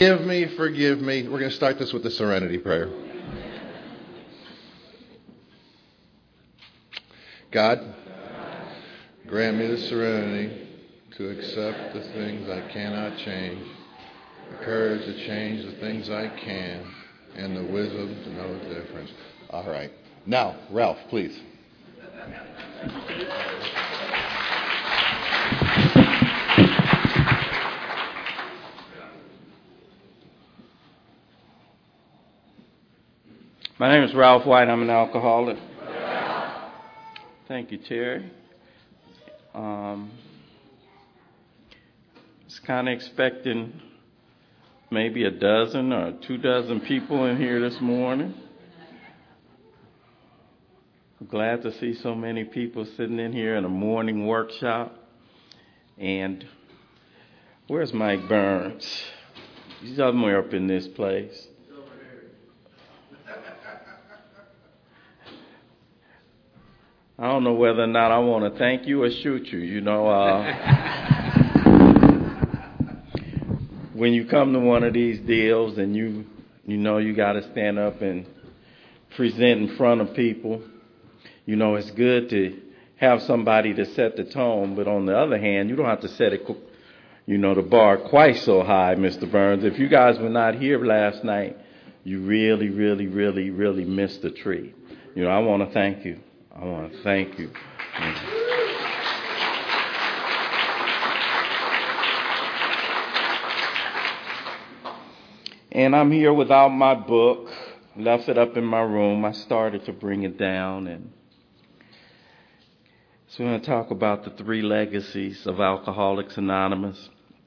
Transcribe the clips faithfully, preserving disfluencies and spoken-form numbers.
Forgive me, forgive me. We're going to start this with the serenity prayer. God, grant me the serenity to accept the things I cannot change, the courage to change the things I can, and the wisdom to know the difference. All right. Now, Ralph, please. My name is Ralph White. I'm an alcoholic. Thank you, Terry. Um, I was kind of expecting maybe a dozen or two dozen people in here this morning. I'm glad to see so many people sitting in here in a morning workshop. And where's Mike Burns? He's somewhere up in this place. I don't know whether or not I want to thank you or shoot you. You know, uh, when you come to one of these deals and you, you know, you got to stand up and present in front of people, you know, it's good to have somebody to set the tone. But on the other hand, you don't have to set it, you know, the bar quite so high, Mister Burns. If you guys were not here last night, you really, really, really, really missed the treat. You know, I want to thank you. I want to thank you. And I'm here without my book. Left it up in my room. I started to bring it down. And so we're going to talk about the three legacies of Alcoholics Anonymous.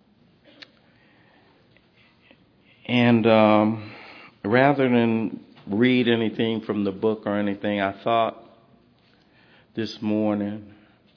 And um, rather than read anything from the book or anything, I thought this morning,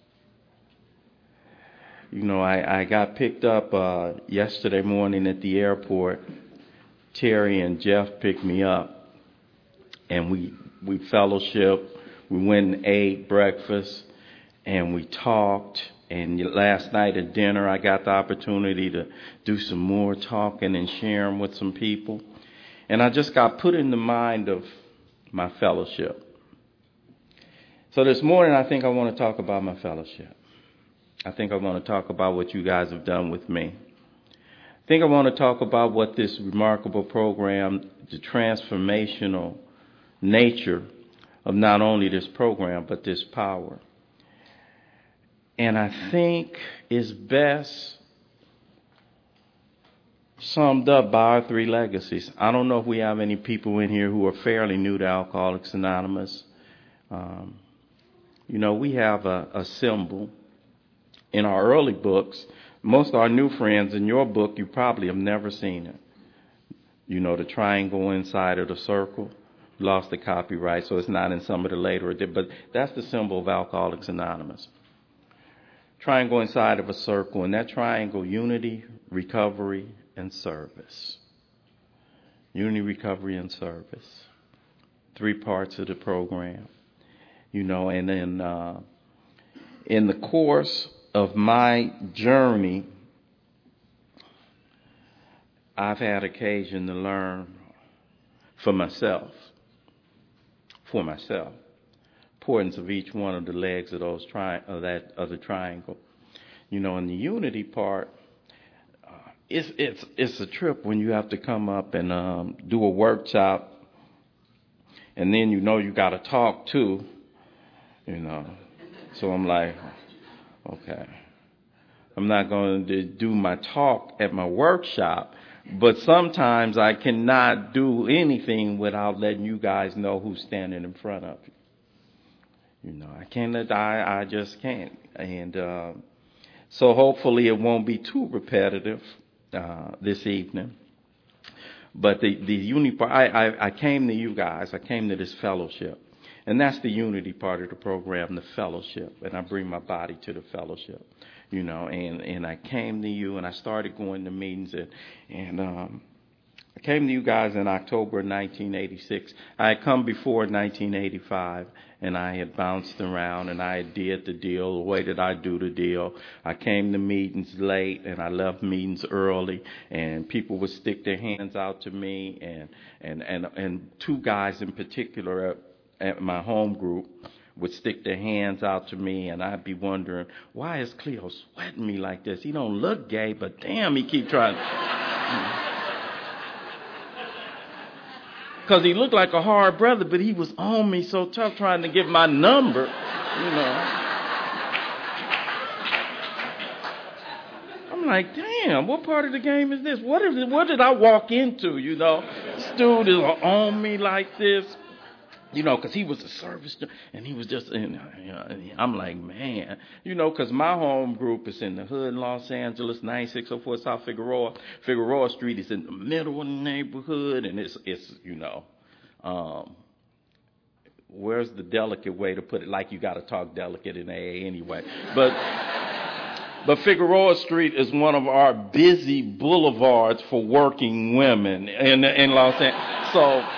you know, I, I got picked up uh, yesterday morning at the airport. Terry and Jeff picked me up, and we we fellowshiped. We went and ate breakfast, and we talked. And last night at dinner, I got the opportunity to do some more talking and sharing with some people. And I just got put in the mind of my fellowship. So this morning, I think I want to talk about my fellowship. I think I want to talk about what you guys have done with me. I think I want to talk about what this remarkable program, the transformational nature of not only this program, but this power. And I think is best summed up by our three legacies. I don't know if we have any people in here who are fairly new to Alcoholics Anonymous. Um, You know, we have a, a symbol in our early books. Most of our new friends, in your book, you probably have never seen it. You know, the triangle inside of the circle. Lost the copyright, so it's not in some of the later. But that's the symbol of Alcoholics Anonymous. Triangle inside of a circle, and that triangle, unity, recovery, and service. Unity, recovery, and service. Three parts of the program. You know, and then uh, in the course of my journey, I've had occasion to learn for myself, for myself, importance of each one of the legs of those tri- of that of the triangle. You know, in the unity part, uh, it's it's it's a trip when you have to come up and um, do a workshop, and then you know you got to talk too. You know, so I'm like, okay, I'm not going to do my talk at my workshop, but sometimes I cannot do anything without letting you guys know who's standing in front of you. You know, I can't let, I, I just can't. And uh, so hopefully it won't be too repetitive uh, this evening. But the, the unity, I, I, I came to you guys, I came to this fellowship. And that's the unity part of the program, the fellowship. And I bring my body to the fellowship, you know. And, and I came to you, and I started going to meetings. And, and um, I came to you guys in October nineteen eighty-six. I had come before nineteen eighty-five, and I had bounced around, and I did the deal the way that I do the deal. I came to meetings late, and I left meetings early, and people would stick their hands out to me, and and and, and two guys in particular at, at my home group would stick their hands out to me, and I'd be wondering, why is Cleo sweating me like this? He don't look gay, but damn, he keep trying. Because he looked like a hard brother, but he was on me so tough trying to get my number, you know. I'm like, damn, what part of the game is this? What, is it, what did I walk into, you know? This dude is on me like this. You know, because he was a service, and he was just, you know, I'm like, man, you know, because my home group is in the hood in Los Angeles, ninety-six oh four South Figueroa. Figueroa Street is in the middle of the neighborhood, and it's, it's you know, um, where's the delicate way to put it? Like you got to talk delicate in A A anyway. But, but Figueroa Street is one of our busy boulevards for working women in, in Los Angeles. So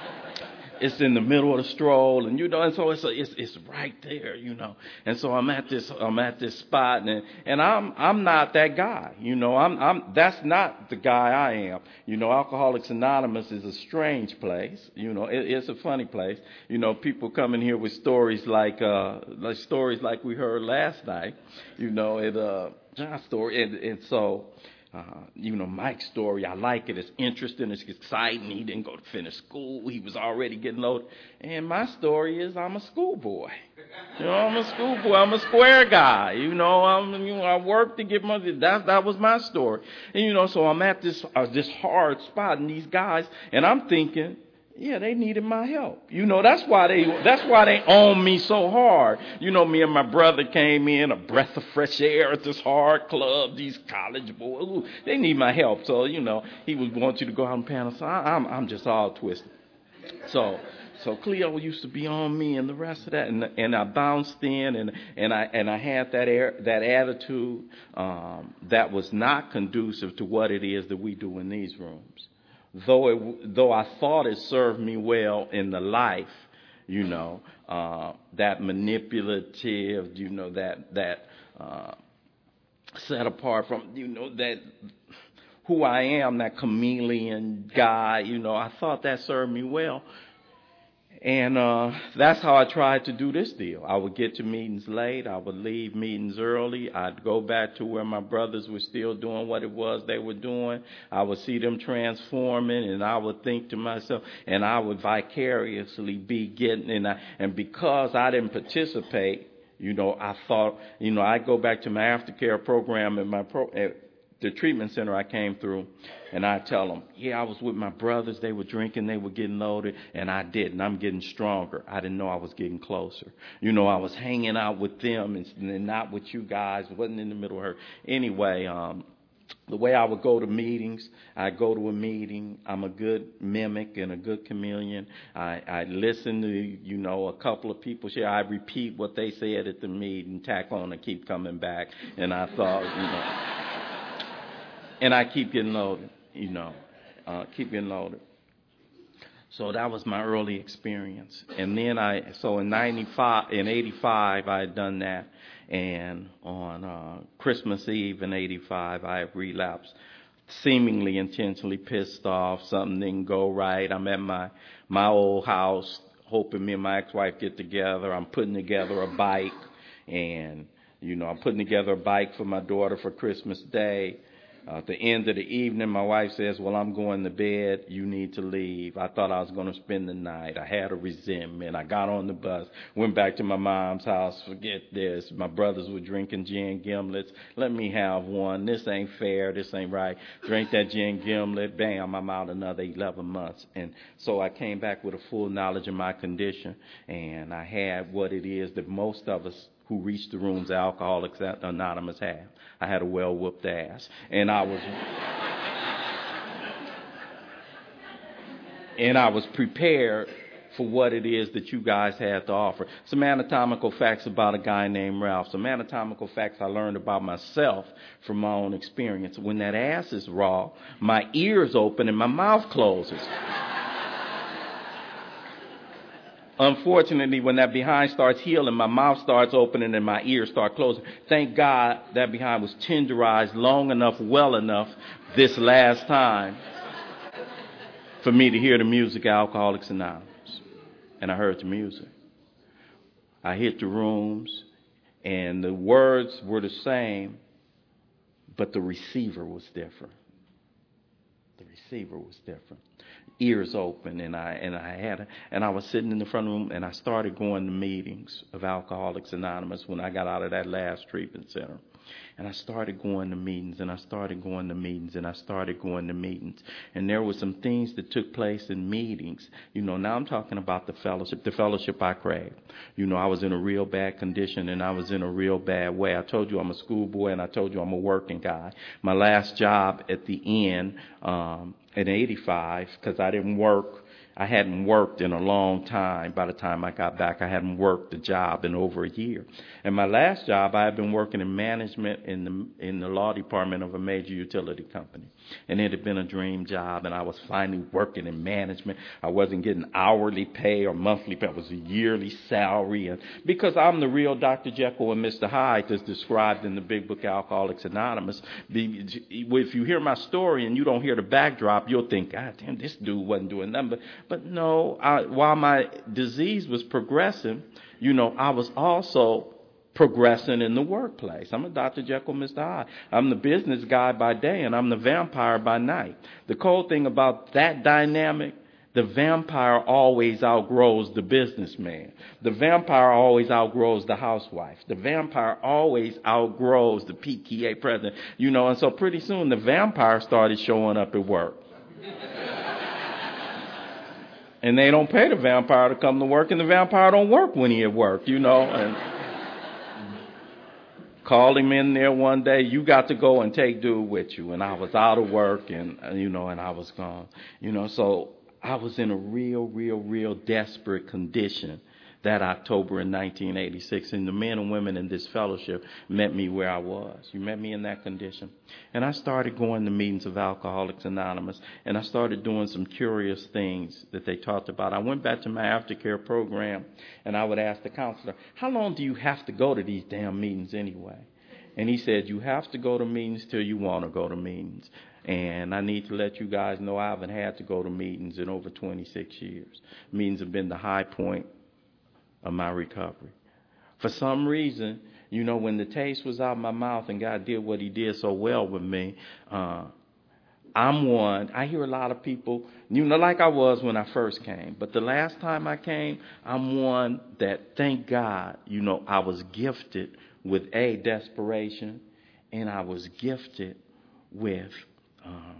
it's in the middle of the stroll, and you know, and so it's a, it's it's right there, you know. And so I'm at this I'm at this spot, and and I'm I'm not that guy, you know. I'm I'm that's not the guy I am, you know. Alcoholics Anonymous is a strange place, you know. It, it's a funny place, you know. People come in here with stories like uh like stories like we heard last night, you know. It uh John's story, and, and so. Uh, you know, Mike's story, I like it. It's interesting. It's exciting. He didn't go to finish school. He was already getting loaded. And my story is I'm a schoolboy. You know, I'm a schoolboy. I'm a square guy. You know, I'm, you know, I work to get money. That, that was my story. And, you know, so I'm at this, uh, this hard spot, and these guys, and I'm thinking, yeah, they needed my help. You know, that's why they that's why they own me so hard. You know, me and my brother came in, a breath of fresh air at this hard club, these college boys. Ooh, they need my help. So, you know, he would want you to go out on panel. So I, I'm I'm just all twisted. So so Cleo used to be on me and the rest of that, and and I bounced in, and and I and I had that air, that attitude um, that was not conducive to what it is that we do in these rooms. Though it, though I thought it served me well in the life, you know, uh, that manipulative, you know, that that uh, set apart from, you know, that who I am, that chameleon guy, you know, I thought that served me well. And uh, that's how I tried to do this deal. I would get to meetings late. I would leave meetings early. I'd go back to where my brothers were still doing what it was they were doing. I would see them transforming, and I would think to myself, and I would vicariously be getting, and, I, and because I didn't participate, you know, I thought, you know, I'd go back to my aftercare program in my pro. At, the treatment center I came through, and I tell them, yeah, I was with my brothers. They were drinking. They were getting loaded, and I didn't. I'm getting stronger. I didn't know I was getting closer. You know, I was hanging out with them and, and not with you guys. Wasn't in the middle of her. Anyway, um, the way I would go to meetings, I go to a meeting. I'm a good mimic and a good chameleon. I, I listen to, you know, a couple of people share. I repeat what they said at the meeting, tack on and keep coming back. And I thought, you know... And I keep getting loaded, you know, uh, keep getting loaded. So that was my early experience. And then I, so in ninety-five, in eighty-five, I had done that. And on uh, Christmas Eve in eighty-five, I had relapsed, seemingly intentionally pissed off. Something didn't go right. I'm at my, my old house, hoping me and my ex-wife get together. I'm putting together a bike. And, you know, I'm putting together a bike for my daughter for Christmas Day. Uh, at the end of the evening, my wife says, well, I'm going to bed. You need to leave. I thought I was going to spend the night. I had a resentment. I got on the bus, went back to my mom's house. Forget this. My brothers were drinking gin gimlets. Let me have one. This ain't fair. This ain't right. Drink that gin gimlet. Bam, I'm out another eleven months. And so I came back with a full knowledge of my condition. And I had what it is that most of us who reached the rooms Alcoholics Anonymous have. I had a well-whooped ass. And I was and I was prepared for what it is that you guys had to offer. Some anatomical facts about a guy named Ralph. Some anatomical facts I learned about myself from my own experience. When that ass is raw, my ears open and my mouth closes. Unfortunately, when that behind starts healing, my mouth starts opening and my ears start closing. Thank God that behind was tenderized long enough, well enough this last time for me to hear the music of Alcoholics Anonymous. And I heard the music. I hit the rooms and the words were the same, but the receiver was different. The receiver was different. Ears open, and I and I had a, and I was sitting in the front room, and I started going to meetings of Alcoholics Anonymous when I got out of that last treatment center. And I started going to meetings, and I started going to meetings, and I started going to meetings. And there were some things that took place in meetings. You know, now I'm talking about the fellowship, the fellowship I craved. You know, I was in a real bad condition, and I was in a real bad way. I told you I'm a schoolboy, and I told you I'm a working guy. My last job at the end, um, in eighty-five, because I didn't work. I hadn't worked in a long time. By the time I got back, I hadn't worked a job in over a year. And my last job, I had been working in management in the in the law department of a major utility company. And it had been a dream job, and I was finally working in management. I wasn't getting hourly pay or monthly pay. It was a yearly salary. And because I'm the real Doctor Jekyll and Mister Hyde that's described in the big book Alcoholics Anonymous, if you hear my story and you don't hear the backdrop, you'll think, God damn, this dude wasn't doing nothing. But, but no, I, while my disease was progressing, you know, I was also progressing in the workplace. I'm a Doctor Jekyll, Mister Hyde. I'm the business guy by day, and I'm the vampire by night. The cool thing about that dynamic, the vampire always outgrows the businessman. The vampire always outgrows the housewife. The vampire always outgrows the P T A president. You know, and so pretty soon the vampire started showing up at work. And they don't pay the vampire to come to work, and the vampire don't work when he at work, you know. And called him in there one day. You got to go and take dude with you. And I was out of work, and you know, and I was gone. You know, so I was in a real, real, real desperate condition that October in nineteen eighty-six. And the men and women in this fellowship met me where I was. You met me in that condition. And I started going to meetings of Alcoholics Anonymous, and I started doing some curious things that they talked about. I went back to my aftercare program, and I would ask the counselor, how long do you have to go to these damn meetings anyway? And he said, you have to go to meetings till you want to go to meetings. And I need to let you guys know I haven't had to go to meetings in over twenty-six years. Meetings have been the high point of my recovery. For some reason, you know, when the taste was out of my mouth and God did what he did so well with me, uh, I'm one, I hear a lot of people, you know, like I was when I first came, but the last time I came, I'm one that, thank God, you know, I was gifted with a desperation, and I was gifted with um,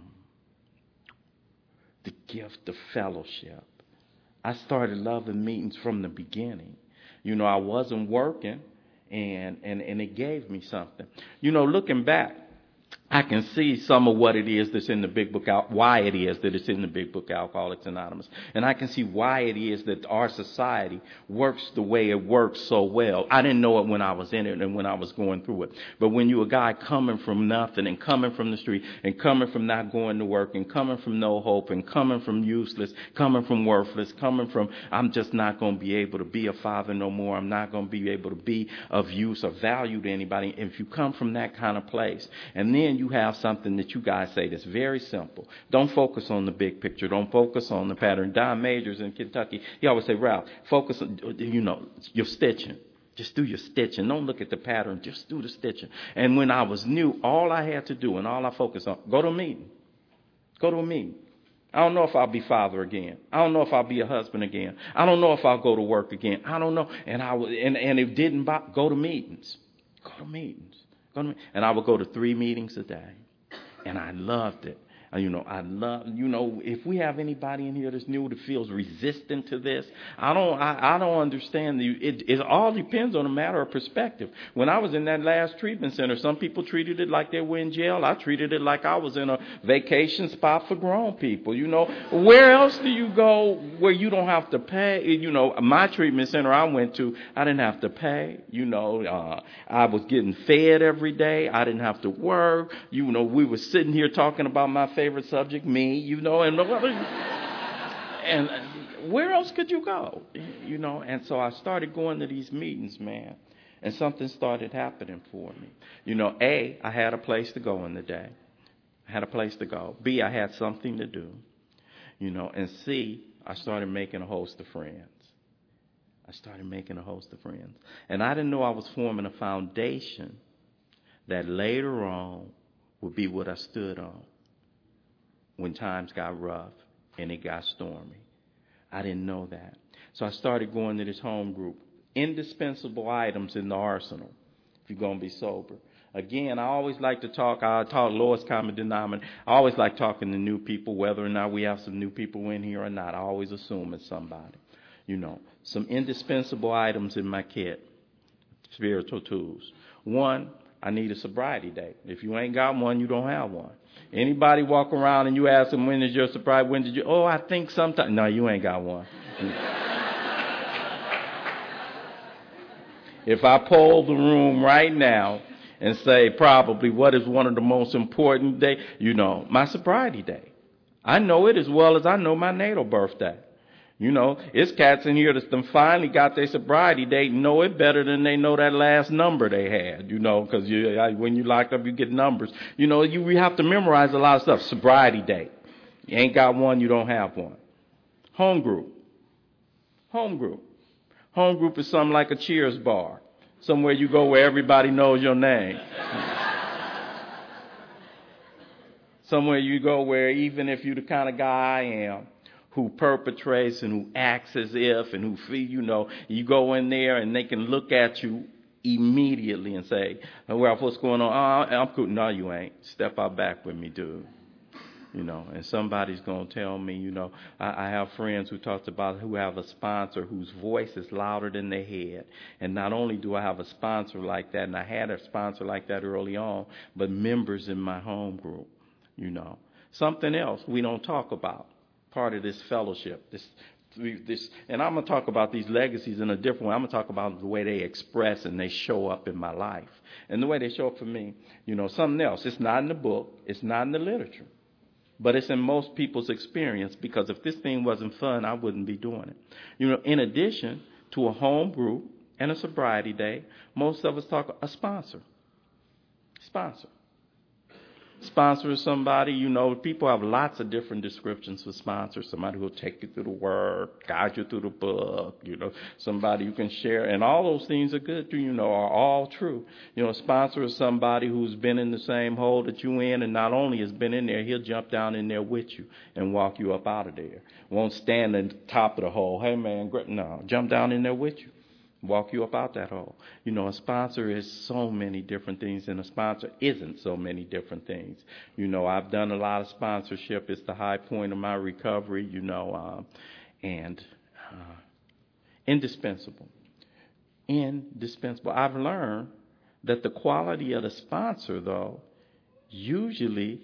the gift of fellowship. I started loving meetings from the beginning. You know, I wasn't working, and, and, and it gave me something. You know, looking back, I can see some of what it is that's in the big book, why it is that it's in the big book Alcoholics Anonymous. And I can see why it is that our society works the way it works so well. I didn't know it when I was in it and when I was going through it. But when you're a guy coming from nothing and coming from the street and coming from not going to work and coming from no hope and coming from useless, coming from worthless, coming from I'm just not going to be able to be a father no more. I'm not going to be able to be of use or value to anybody. If you come from that kind of place, and then you have something that you guys say that's very simple. Don't focus on the big picture. Don't focus on the pattern. Don Majors in Kentucky, he always say, Ralph, focus on, you know, your stitching. Just do your stitching. Don't look at the pattern. Just do the stitching. And when I was new, all I had to do and all I focused on, go to a meeting. Go to a meeting. I don't know if I'll be father again. I don't know if I'll be a husband again. I don't know if I'll go to work again. I don't know. And I and, and it didn't bother, go to meetings. Go to meetings. And I would go to three meetings a day, and I loved it. Uh, You know, I love, you know, if we have anybody in here that's new that feels resistant to this, I don't, I, I don't understand. The, it, it all depends on a matter of perspective. When I was in that last treatment center, some people treated it like they were in jail. I treated it like I was in a vacation spot for grown people. You know, where else do you go where you don't have to pay? You know, my treatment center I went to, I didn't have to pay. You know, uh, I was getting fed every day. I didn't have to work. You know, we were sitting here talking about my favorite subject, me, you know, and and where else could you go, you know? And so I started going to these meetings, man, and something started happening for me. You know, A, I had a place to go in the day. I had a place to go. B, I had something to do, you know, and C, I started making a host of friends. I started making a host of friends. And I didn't know I was forming a foundation that later on would be what I stood on when times got rough and it got stormy. I didn't know that. So I started going to this home group. Indispensable items in the arsenal if you're going to be sober. Again, I always like to talk, I talk lowest common denominator. I always like talking to new people, whether or not we have some new people in here or not. I always assume it's somebody. You know, some indispensable items in my kit, spiritual tools. One, I need a sobriety date. If you ain't got one, you don't have one. Anybody walk around and you ask them, when is your sobriety? When did you? Oh, I think sometime. No, you ain't got one. If I poll the room right now and say probably what is one of the most important days, you know, my sobriety day. I know it as well as I know my natal birthday. You know, it's cats in here that finally got their sobriety date and know it better than they know that last number they had, you know, because you, when you lock up, you get numbers. You know, you we have to memorize a lot of stuff. Sobriety date. You ain't got one, you don't have one. Home group. Home group. Home group is something like a Cheers bar. Somewhere you go where everybody knows your name. Somewhere you go where even if you're the kind of guy I am, who perpetrates and who acts as if and who feel, you know, you go in there and they can look at you immediately and say, oh, well, what's going on? Oh, I'm cool. No, you ain't. Step out back with me, dude. You know, and somebody's going to tell me, you know, I, I have friends who talked about who have a sponsor whose voice is louder than their head. And not only do I have a sponsor like that, and I had a sponsor like that early on, but members in my home group, you know. Something else we don't talk about. Part of this fellowship, this, this, and I'm going to talk about these legacies in a different way. I'm going to talk about the way they express and they show up in my life. And the way they show up for me, you know, something else. It's not in the book. It's not in the literature. But it's in most people's experience, because if this thing wasn't fun, I wouldn't be doing it. You know, in addition to a home group and a sobriety day, most of us talk a sponsor. Sponsor. Sponsor is somebody, you know, people have lots of different descriptions for sponsors. Somebody who will take you through the word, guide you through the book, you know, somebody you can share. And all those things are good, you know, are all true. You know, a sponsor is somebody who's been in the same hole that you in, and not only has been in there, he'll jump down in there with you and walk you up out of there. Won't stand at the top of the hole. Hey, man, no, jump down in there with you. Walk you up out that hole. You know, a sponsor is so many different things, and a sponsor isn't so many different things. You know, I've done a lot of sponsorship. It's the high point of my recovery, you know, um, and uh, indispensable. Indispensable. I've learned that the quality of the sponsor, though, usually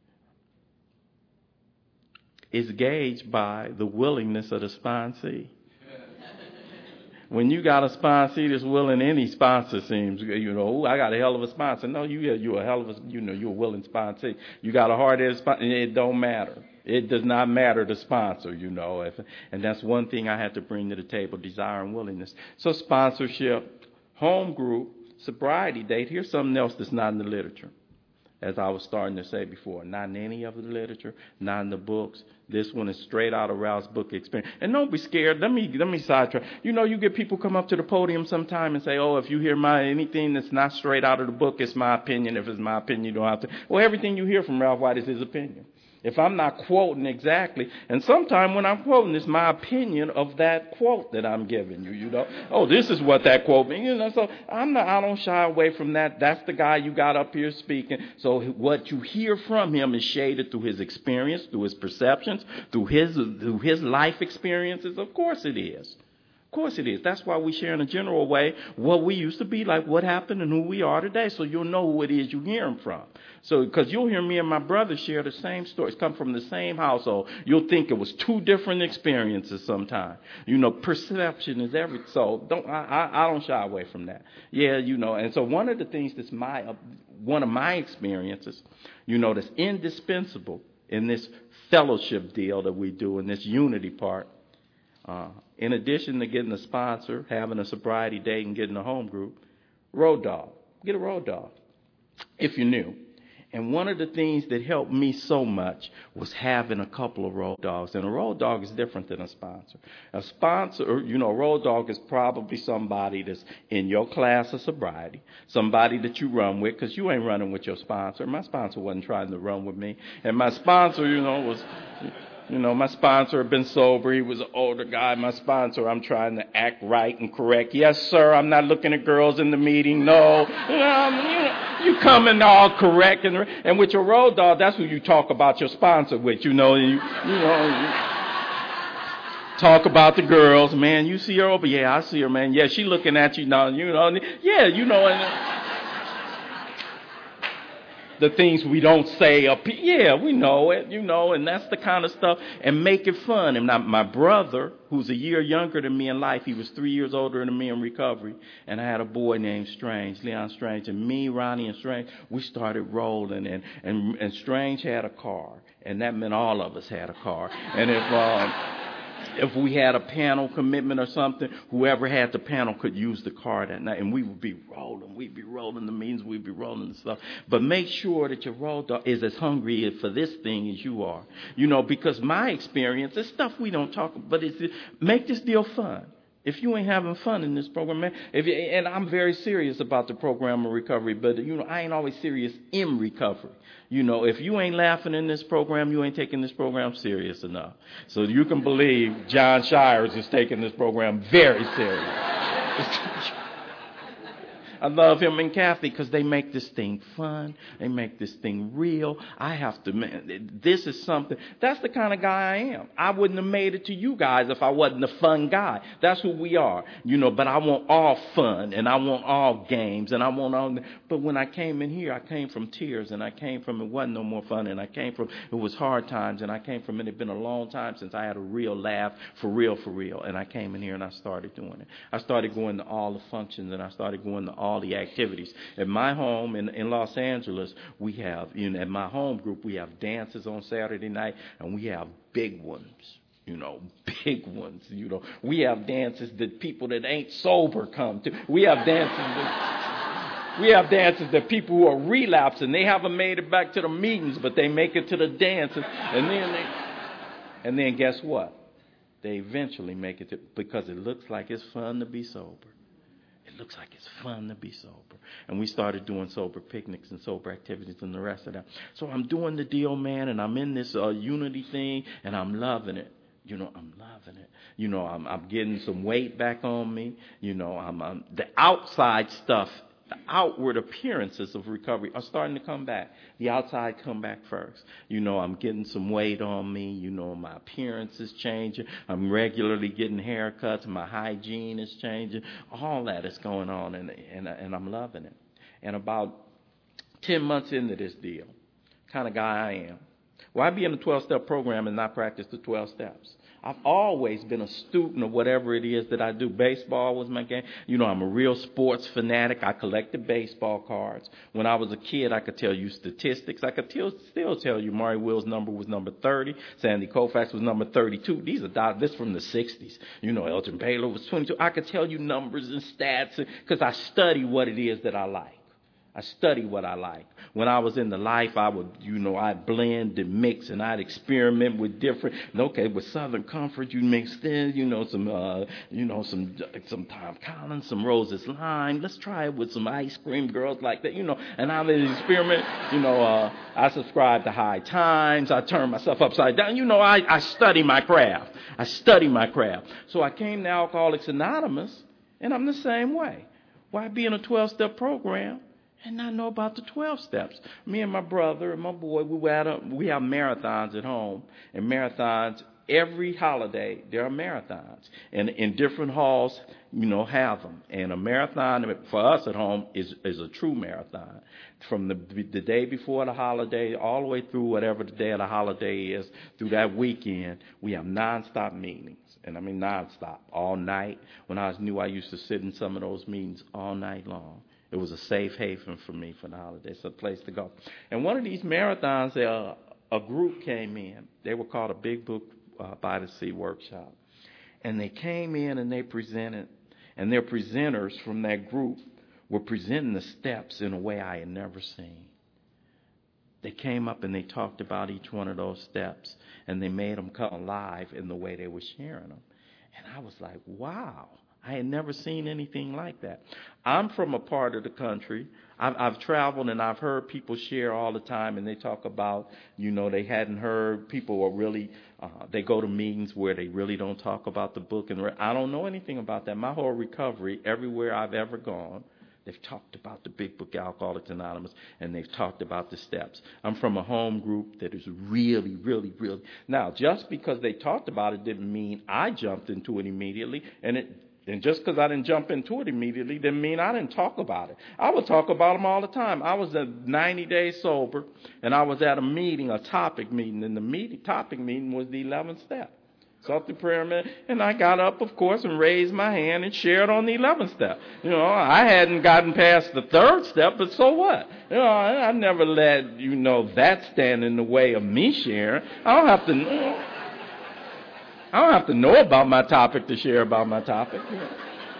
is gauged by the willingness of the sponsee. When you got a sponsor that's willing, any sponsor seems, you know, ooh, I got a hell of a sponsor. No, you you a hell of a, you know, you're a willing sponsor. You got a hard-headed sponsor. It don't matter. It does not matter the sponsor, you know. If, and that's one thing I had to bring to the table, desire and willingness. So sponsorship, home group, sobriety date. Here's something else that's not in the literature. As I was starting to say before, not in any of the literature, not in the books. This one is straight out of Ralph's book experience. And don't be scared. Let me let me sidetrack. You know, you get people come up to the podium sometime and say, oh, if you hear my anything that's not straight out of the book, it's my opinion. If it's my opinion, you don't have to. Well, everything you hear from Ralph White is his opinion. If I'm not quoting exactly, and sometimes when I'm quoting, it's my opinion of that quote that I'm giving you, you know. Oh, this is what that quote means, you know. So I'm not, I don't shy away from that. That's the guy you got up here speaking. So what you hear from him is shaded through his experience, through his perceptions, through his, through his life experiences. Of course it is. Of course it is. That's why we share in a general way what we used to be, like what happened and who we are today, so you'll know who it is you hear them from. So, because you'll hear me and my brother share the same stories, come from the same household. You'll think it was two different experiences sometimes. You know, perception is everything. So don't I, I, I don't shy away from that. Yeah, you know. And so one of the things that's my uh, one of my experiences, you know, that's indispensable in this fellowship deal that we do in this unity part. Uh, in addition to getting a sponsor, having a sobriety date, and getting a home group, road dog. Get a road dog if you're new. And one of the things that helped me so much was having a couple of road dogs. And a road dog is different than a sponsor. A sponsor, you know, a road dog is probably somebody that's in your class of sobriety, somebody that you run with, because you ain't running with your sponsor. My sponsor wasn't trying to run with me. And my sponsor, you know, was... You know, my sponsor had been sober. He was an older guy. My sponsor, I'm trying to act right and correct. Yes, sir, I'm not looking at girls in the meeting. No. You know, you, know, you coming all correct. And, and with your road dog, that's who you talk about your sponsor with, you know. And you, you know, you talk about the girls. Man, you see her over? Yeah, I see her, man. Yeah, she looking at you now. You know, yeah, you know. And, the things we don't say up here. Yeah, we know it, you know, and that's the kind of stuff, and make it fun. And my brother, who's a year younger than me in life, he was three years older than me in recovery, and I had a boy named Strange, Leon Strange, and me, Ronnie, and Strange, we started rolling, and, and, and Strange had a car, and that meant all of us had a car. And if... Um, If we had a panel commitment or something, whoever had the panel could use the car that night, and we would be rolling. We'd be rolling the meetings. We'd be rolling the stuff. But make sure that your road dog is as hungry for this thing as you are. You know, because my experience is stuff we don't talk about, but it's make this deal fun. If you ain't having fun in this program, man, if you, and I'm very serious about the program of recovery, but, you know, I ain't always serious in recovery. You know, if you ain't laughing in this program, you ain't taking this program serious enough. So you can believe John Shires is taking this program very serious. I love him and Kathy because they make this thing fun. They make this thing real. I have to, man, this is something. That's the kind of guy I am. I wouldn't have made it to you guys if I wasn't a fun guy. That's who we are, you know, but I want all fun and I want all games and I want all. But when I came in here, I came from tears and I came from it wasn't no more fun and I came from, it was hard times and I came from it. It had been a long time since I had a real laugh for real, for real. And I came in here and I started doing it. I started going to all the functions and I started going to all the activities. At my home in, in Los Angeles, we have, you know, at my home group, we have dances on Saturday night, and we have big ones, you know, big ones, you know. We have dances that people that ain't sober come to. We have dances that, we have dances that people who are relapsing, they haven't made it back to the meetings, but they make it to the dances, and then they, and then guess what? They eventually make it to, because it looks like it's fun to be sober. It looks like it's fun to be sober. And we started doing sober picnics and sober activities and the rest of that. So I'm doing the deal, man, and I'm in this uh, unity thing, and I'm loving it. You know, I'm loving it. You know, I'm, I'm getting some weight back on me. You know, I'm, I'm the outside stuff, the outward appearances of recovery are starting to come back. The outside come back first. You know, I'm getting some weight on me. You know, my appearance is changing. I'm regularly getting haircuts. My hygiene is changing. All that is going on, and, and, and I'm loving it. And about ten months into this deal, kind of guy I am, well, I'd be in the twelve-step program and not practice the twelve steps. I've always been a student of whatever it is that I do. Baseball was my game. You know, I'm a real sports fanatic. I collected baseball cards. When I was a kid, I could tell you statistics. I could tell, still tell you Maury Will's number was number thirty. Sandy Koufax was number thirty-two. These are this from the sixties. You know, Elgin Baylor was twenty-two. I could tell you numbers and stats because I study what it is that I like. I study what I like. When I was in the life, I would, you know, I'd blend and mix, and I'd experiment with different. Okay, with Southern Comfort, you mix in, you know, some, uh, you know, some, some Tom Collins, some Roses Lime. Let's try it with some Ice Cream Girls like that, you know. And I would experiment. You know, uh, I subscribe to High Times. I turn myself upside down. You know, I, I study my craft. I study my craft. So I came to Alcoholics Anonymous, and I'm the same way. Why be in a twelve-step program and not know about the twelve steps? Me and my brother and my boy, we were at a, we have marathons at home, and marathons every holiday there are marathons, and in different halls, you know, have them. And a marathon for us at home is is a true marathon, from the the day before the holiday all the way through whatever the day of the holiday is. Through that weekend, we have nonstop meetings. And I mean nonstop, all night. When I was new, I used to sit in some of those meetings all night long. It was a safe haven for me for the holidays, a place to go. And one of these marathons, uh, a group came in. They were called a Big Book uh, by the Sea Workshop. And they came in and they presented, and their presenters from that group were presenting the steps in a way I had never seen. They came up and they talked about each one of those steps, and they made them come alive in the way they were sharing them. And I was like, wow, I had never seen anything like that. I'm from a part of the country. I've, I've traveled and I've heard people share all the time, and they talk about, you know, they hadn't heard people are really, uh, they go to meetings where they really don't talk about the book. And re- I don't know anything about that. My whole recovery, everywhere I've ever gone, they've talked about the Big Book, Alcoholics Anonymous, and they've talked about the steps. I'm from a home group that is really, really, really. Now, just because they talked about it didn't mean I jumped into it immediately. And it, and just because I didn't jump into it immediately didn't mean I didn't talk about it. I would talk about them all the time. I was at ninety days sober, and I was at a meeting, a topic meeting, and the meeting, topic meeting was the eleventh step. Self-the prayer minute, and I got up, of course, and raised my hand and shared on the eleventh step. You know, I hadn't gotten past the third step, but so what? You know, I, I never let, you know, that stand in the way of me sharing. I don't have to, you know, I don't have to know about my topic to share about my topic. You know.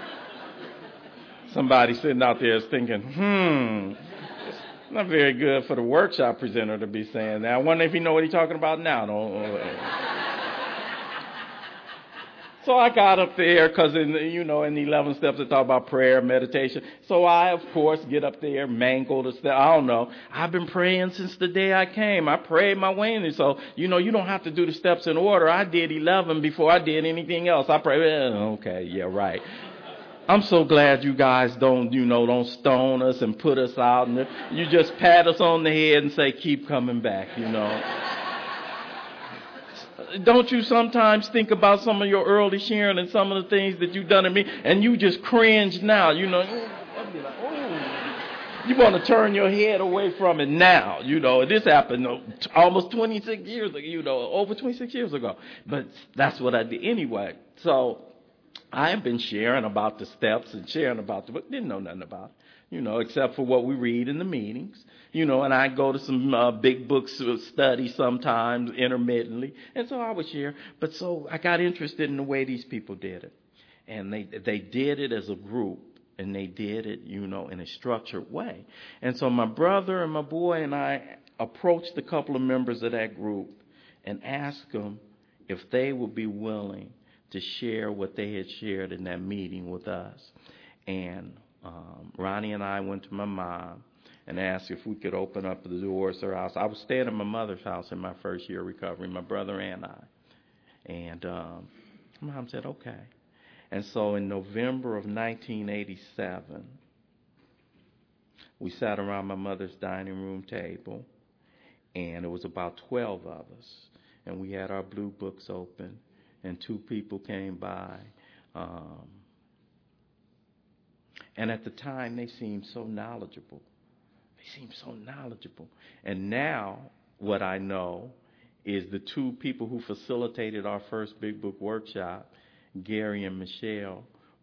Somebody sitting out there is thinking, hmm, it's not very good for the workshop presenter to be saying that. I wonder if he know what he's talking about now. Don't, So I got up there because, in the, you know, in the eleven steps they talk about prayer, meditation. So I, of course, get up there, mangle the step. I don't know. I've been praying since the day I came. I prayed my way in. So, you know, you don't have to do the steps in order. I did eleven before I did anything else. I prayed. Okay, yeah, right. I'm so glad you guys don't, you know, don't stone us and put us out. And you just pat us on the head and say, keep coming back, you know. Don't you sometimes think about some of your early sharing and some of the things that you've done to me, and you just cringe now, you know? I'll be like, oh. You want to turn your head away from it now, you know. This happened almost twenty-six years ago, you know, over twenty-six years ago. But that's what I did anyway. So I've been sharing about the steps and sharing about the book. Didn't know nothing about it, you know, except for what we read in the meetings. You know, and I go to some uh, big books of study sometimes, intermittently. And so I would share. But so I got interested in the way these people did it. And they they did it as a group. And they did it, you know, in a structured way. And so my brother and my boy and I approached a couple of members of that group and asked them if they would be willing to share what they had shared in that meeting with us. And um, Ronnie and I went to my mom and asked if we could open up the doors to her house. I was staying at my mother's house in my first year of recovery, my brother and I. And um, Mom said, okay. And so in November of nineteen eighty-seven, we sat around my mother's dining room table, and it was about twelve of us. And we had our blue books open, and two people came by. Um, and at the time, they seemed so knowledgeable. They seem so knowledgeable. And now what I know is the two people who facilitated our first Big Book workshop, Gary and Michelle,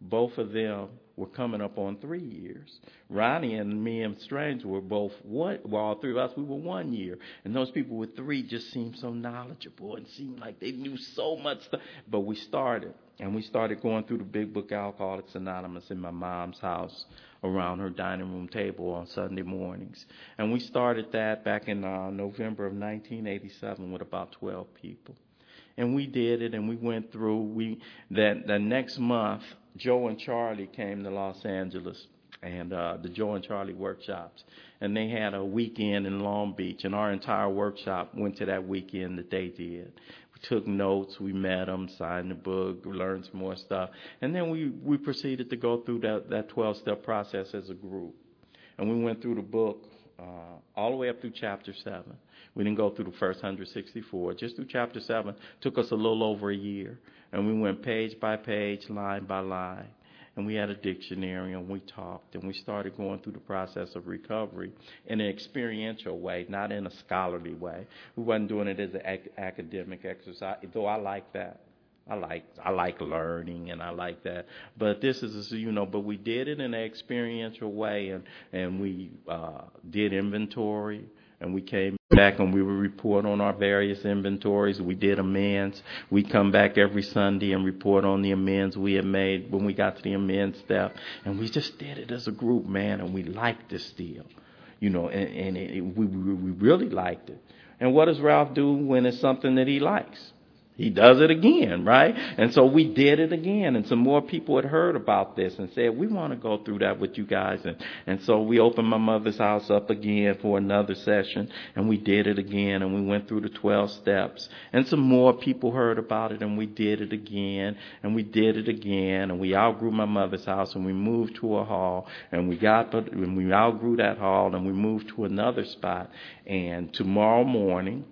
both of them were coming up on three years. Ronnie and me and Strange were both one, well, all three of us, we were one year. And those people with three just seemed so knowledgeable and seemed like they knew so much stuff. But we started, and we started going through the Big Book Alcoholics Anonymous in my mom's house around her dining room table on Sunday mornings. And we started that back in uh, November of nineteen eighty-seven with about twelve people. And we did it, and we went through. We that the next month, Joe and Charlie came to Los Angeles, and uh, the Joe and Charlie workshops, and they had a weekend in Long Beach, and our entire workshop went to that weekend that they did. We took notes, we met them, signed the book, learned some more stuff, and then we, we proceeded to go through that, that twelve-step process as a group. And we went through the book uh, all the way up through chapter seven. We didn't go through the first one hundred sixty-four. Just through chapter seven took us a little over a year. And we went page by page, line by line. And we had a dictionary, and we talked, and we started going through the process of recovery in an experiential way, not in a scholarly way. We wasn't doing it as an ac- academic exercise, though I like that. I like I like learning, and I like that. But this is, you know, but we did it in an experiential way, and, and we uh, did inventory, and we came back and we would report on our various inventories. We did amends. We come back every Sunday and report on the amends we had made when we got to the amends step. And we just did it as a group, man, and we liked this deal. You know, and, and it, it, we, we really liked it. And what does Ralph do when it's something that he likes? He does it again, right? And so we did it again, and some more people had heard about this and said, we want to go through that with you guys. And, and so we opened my mother's house up again for another session, and we did it again, and we went through the twelve steps. And some more people heard about it, and we did it again, and we did it again, and we outgrew my mother's house, and we moved to a hall, and we got, and we outgrew that hall, and we moved to another spot. And tomorrow morning,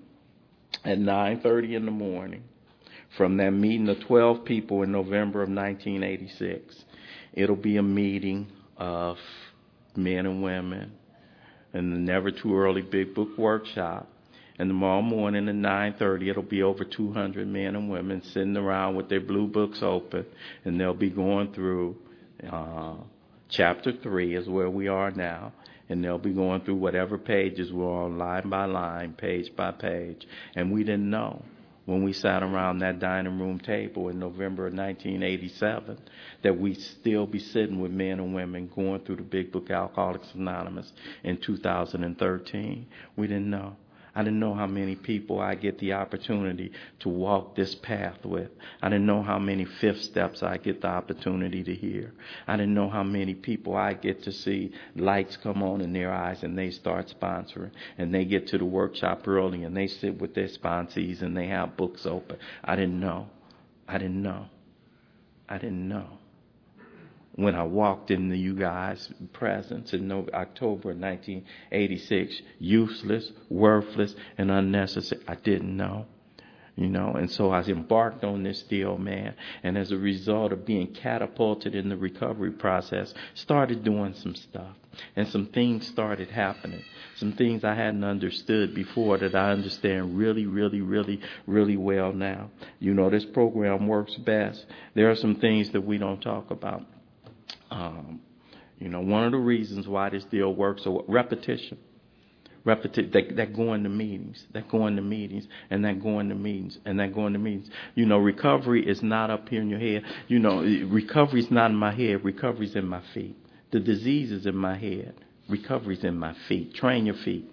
at nine thirty in the morning, from that meeting of twelve people in November of nineteen eighty-six, it'll be a meeting of men and women in the Never Too Early Big Book Workshop. And tomorrow morning at nine thirty, it'll be over two hundred men and women sitting around with their blue books open, and they'll be going through uh, chapter three is where we are now. And they'll be going through whatever pages we're on, line by line, page by page. And we didn't know when we sat around that dining room table in November of nineteen eighty-seven that we'd still be sitting with men and women going through the Big Book Alcoholics Anonymous in two thousand thirteen. We didn't know. I didn't know how many people I get the opportunity to walk this path with. I didn't know how many fifth steps I get the opportunity to hear. I didn't know how many people I get to see lights come on in their eyes and they start sponsoring. And they get to the workshop early and they sit with their sponsees and they have books open. I didn't know. I didn't know. I didn't know. When I walked into you guys' presence in October nineteen eighty-six, useless, worthless, and unnecessary. I didn't know, you know. And so I embarked on this deal, man. And as a result of being catapulted in the recovery process, started doing some stuff. And some things started happening. Some things I hadn't understood before that I understand really, really, really, really well now. You know, this program works best. There are some things that we don't talk about. Um, you know, one of the reasons why this deal works, so repetition, repetition, that, that going to meetings, that going to meetings, and that going to meetings, and that going to meetings. You know, recovery is not up here in your head. You know, recovery is not in my head. Recovery is in my feet. The disease is in my head. Recovery is in my feet. Train your feet.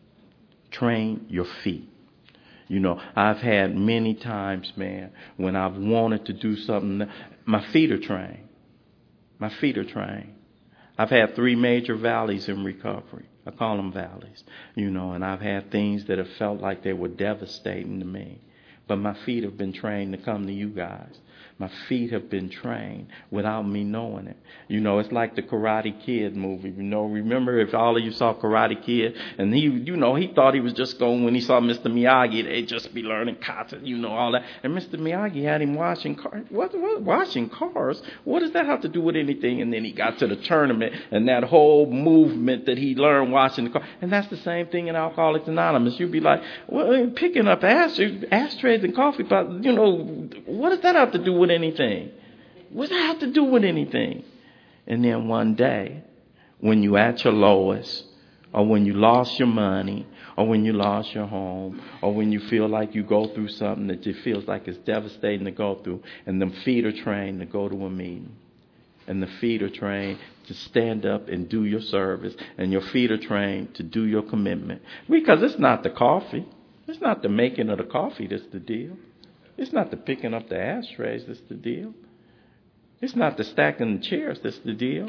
Train your feet. You know, I've had many times, man, when I've wanted to do something, my feet are trained. My feet are trained. I've had three major valleys in recovery. I call them valleys, you know, and I've had things that have felt like they were devastating to me. But my feet have been trained to come to you guys. My feet have been trained without me knowing it. You know, it's like the Karate Kid movie. You know, remember if all of you saw Karate Kid and he, you know, he thought he was just going, when he saw Mister Miyagi, they'd just be learning kata, you know, all that. And Mister Miyagi had him washing cars. What, what, washing cars? What does that have to do with anything? And then he got to the tournament and that whole movement that he learned washing the car. And that's the same thing in Alcoholics Anonymous. You'd be like, well, picking up ashtrays, ashtrays and coffee pots, you know, what does that have to do with anything? What does that have to do with anything? And then one day, when you at your lowest, or when you lost your money, or when you lost your home, or when you feel like you go through something that just feels like it's devastating to go through, and them feet are trained to go to a meeting. And the feet are trained to stand up and do your service. And your feet are trained to do your commitment. Because it's not the coffee. It's not the making of the coffee that's the deal. It's not the picking up the ashtrays that's the deal. It's not the stacking the chairs that's the deal.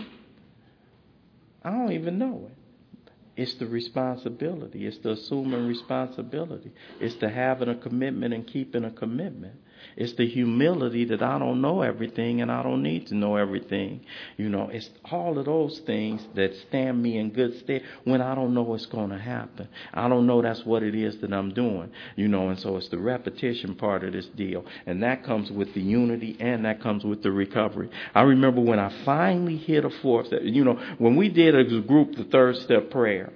I don't even know it. It's the responsibility. It's the assuming responsibility. It's the having a commitment and keeping a commitment. It's the humility that I don't know everything and I don't need to know everything. You know, it's all of those things that stand me in good stead when I don't know what's going to happen. I don't know that's what it is that I'm doing. You know, and so it's the repetition part of this deal. And that comes with the unity and that comes with the recovery. I remember when I finally hit a fourth step, you know, when we did as a group, the third step prayer,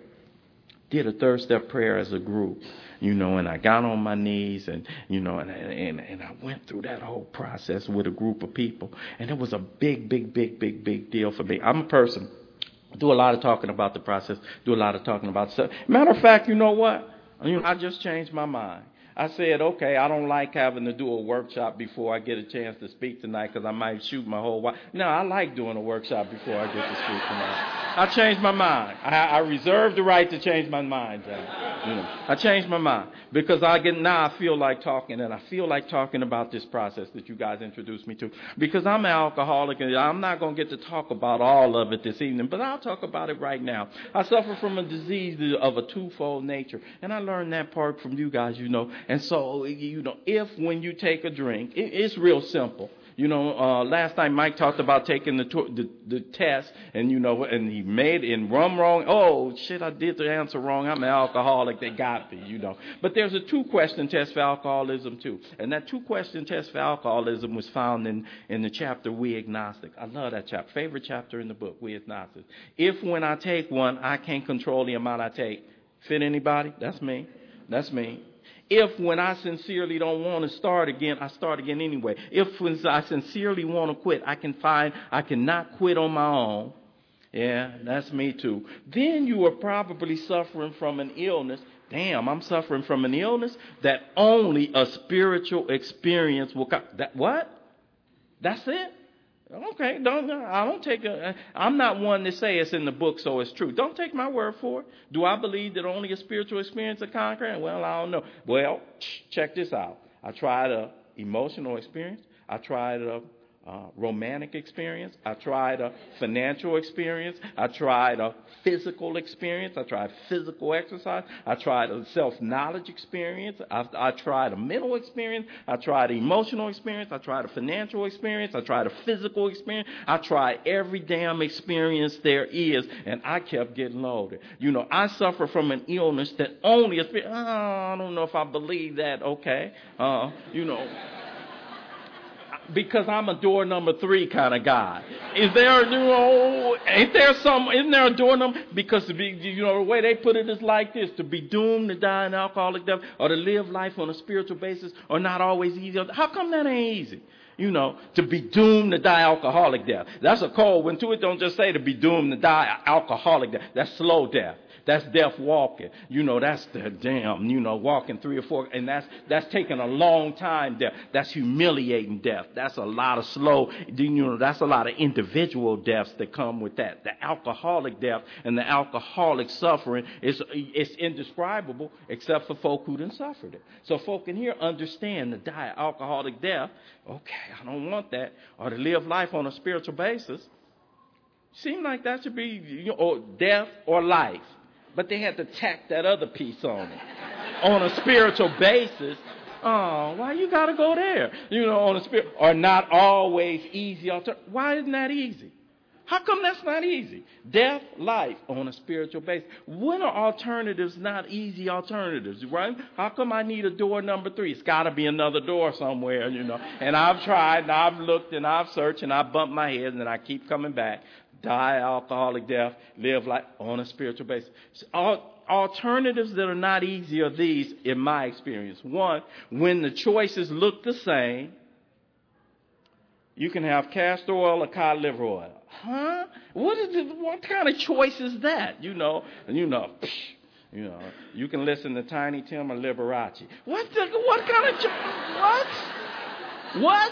did a third step prayer as a group. You know, and I got on my knees and, you know, and, and and I went through that whole process with a group of people. And it was a big, big, big, big, big deal for me. I'm a person, do a lot of talking about the process, do a lot of talking about stuff. Matter of fact, you know what? You know, I just changed my mind. I said, okay, I don't like having to do a workshop before I get a chance to speak tonight because I might shoot my whole wife. No, I like doing a workshop before I get to speak tonight. I changed my mind. I, I reserve the right to change my mind, John. You know, I changed my mind because I get now I feel like talking, and I feel like talking about this process that you guys introduced me to because I'm an alcoholic, and I'm not going to get to talk about all of it this evening, but I'll talk about it right now. I suffer from a disease of a twofold nature, and I learned that part from you guys, you know. And so, you know, if when you take a drink, it, it's real simple. You know, uh, last time Mike talked about taking the, to- the the test, and you know, and he made it in rum wrong. Oh shit, I did the answer wrong. I'm an alcoholic. They got me, you know. But there's a two question test for alcoholism too, and that two question test for alcoholism was found in in the chapter We Agnostic. I love that chapter. Favorite chapter in the book, We Agnostic. If when I take one, I can't control the amount I take. Fit anybody? That's me. That's me. If when I sincerely don't want to start again, I start again anyway. If when I sincerely want to quit, I can find I cannot quit on my own. Yeah, that's me too. Then you are probably suffering from an illness. Damn, I'm suffering from an illness that only a spiritual experience will come. That what? That's it? Okay, don't I don't take a. I'm not one to say it's in the book, so it's true. Don't take my word for it. Do I believe that only a spiritual experience will conquer it? Well, I don't know. Well, check this out. I tried a emotional experience. I tried a uh, romantic experience. I tried a financial experience. I tried a physical experience. I tried physical exercise. I tried a self-knowledge experience. I, I tried a mental experience. I tried an emotional experience. I tried a financial experience. I tried a physical experience. I tried every damn experience there is, and I kept getting loaded. You know, I suffer from an illness that only a spirit. Oh, I don't know if I believe that. Okay, uh, you know. Because I'm a door number three kind of guy. Is there, you know, ain't there some, isn't there a door number? Because, to be, you know, the way they put it is like this: to be doomed to die an alcoholic death, or to live life on a spiritual basis, or not always easy. How come that ain't easy? You know, to be doomed to die alcoholic death. That's a cold one too. It don't just say to be doomed to die alcoholic death. That's slow death. That's death walking. You know, that's the damn, you know, walking three or four. And that's that's taking a long time death. That's humiliating death. That's a lot of slow, you know, that's a lot of individual deaths that come with that. The alcoholic death and the alcoholic suffering is it's indescribable except for folk who done suffered it. So folk in here understand to die alcoholic death. Okay, I don't want that. Or to live life on a spiritual basis. Seem like that should be, you know, or death or life. But they had to tack that other piece on it. On a spiritual basis. Oh, why you got to go there? You know, on a spirit. Or not always easy. Alter- why isn't that easy? How come that's not easy? Death, life on a spiritual basis. When are alternatives not easy alternatives, right? How come I need a door number three? It's got to be another door somewhere, you know. And I've tried and I've looked and I've searched and I've bumped my head and I keep coming back. Die alcoholic death, live life on a spiritual basis. All, alternatives that are not easy are these, in my experience. One, when the choices look the same, You can have castor oil or cod liver oil. Huh? What is it? What kind of choice is that? You know, and you know, psh, you know, you can listen to Tiny Tim or Liberace. What the, what kind of cho- what? What?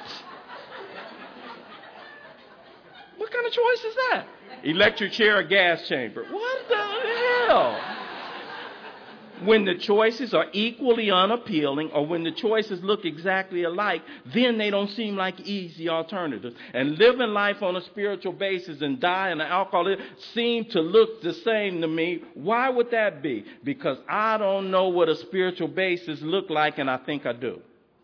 What kind of choice is that? Electric chair or gas chamber? What the hell? When the choices are equally unappealing, or when the choices look exactly alike, then they don't seem like easy alternatives. And living life on a spiritual basis and dying of alcoholism seem to look the same to me. Why would that be? Because I don't know what a spiritual basis look like, and I think I do.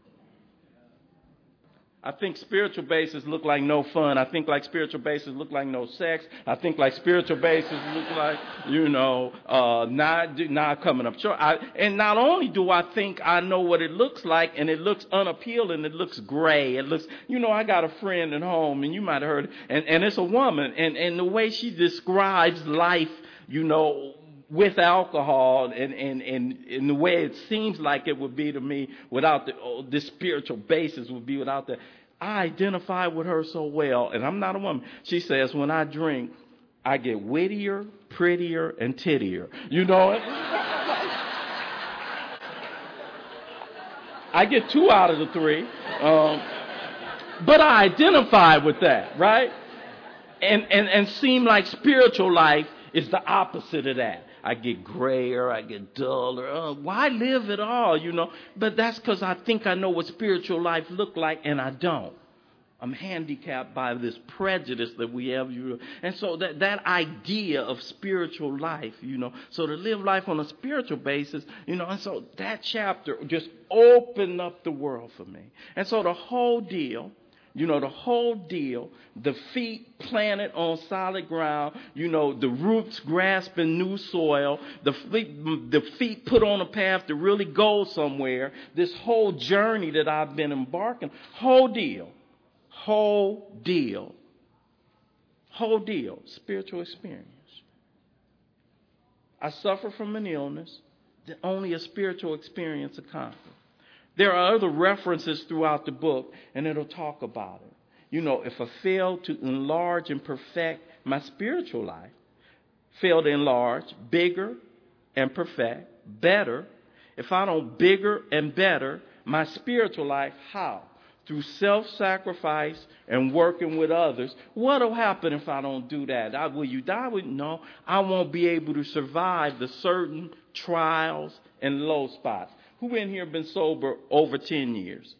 I think spiritual bases look like no fun. I think like spiritual bases look like no sex. I think like spiritual bases look like, you know, uh, not not coming up short. I, and not only do I think I know what it looks like, and it looks unappealing, it looks gray. It looks, you know, I got a friend at home, and you might have heard, and, and it's a woman, and, and the way she describes life, you know, with alcohol and, and, and, and the way it seems like it would be to me without the, oh, this spiritual basis would be without that. I identify with her so well, and I'm not a woman. She says, when I drink, I get wittier, prettier, and tittier. You know it? I get two out of the three. Um, but I identify with that, right? And, and, and seem like spiritual life is the opposite of that. I get grayer, I get duller. Uh, why live at all, you know? But that's because I think I know what spiritual life look like, and I don't. I'm handicapped by this prejudice that we have. You know? And so that, that idea of spiritual life, you know, so to live life on a spiritual basis, you know, and so that chapter just opened up the world for me. And so the whole deal, You know, the whole deal, the feet planted on solid ground, you know, the roots grasping new soil, the feet, the feet put on a path to really go somewhere, this whole journey that I've been embarking, whole deal, whole deal, whole deal, spiritual experience. I suffer from an illness that only a spiritual experience accomplished. There are other references throughout the book, and it'll talk about it. You know, if I fail to enlarge and perfect my spiritual life, fail to enlarge, bigger and perfect, better, if I don't bigger and better my spiritual life, how? Through self-sacrifice and working with others. What will happen if I don't do that? I, will you die? With, no, I won't be able to survive the certain trials and low spots. Who in here been sober over ten years?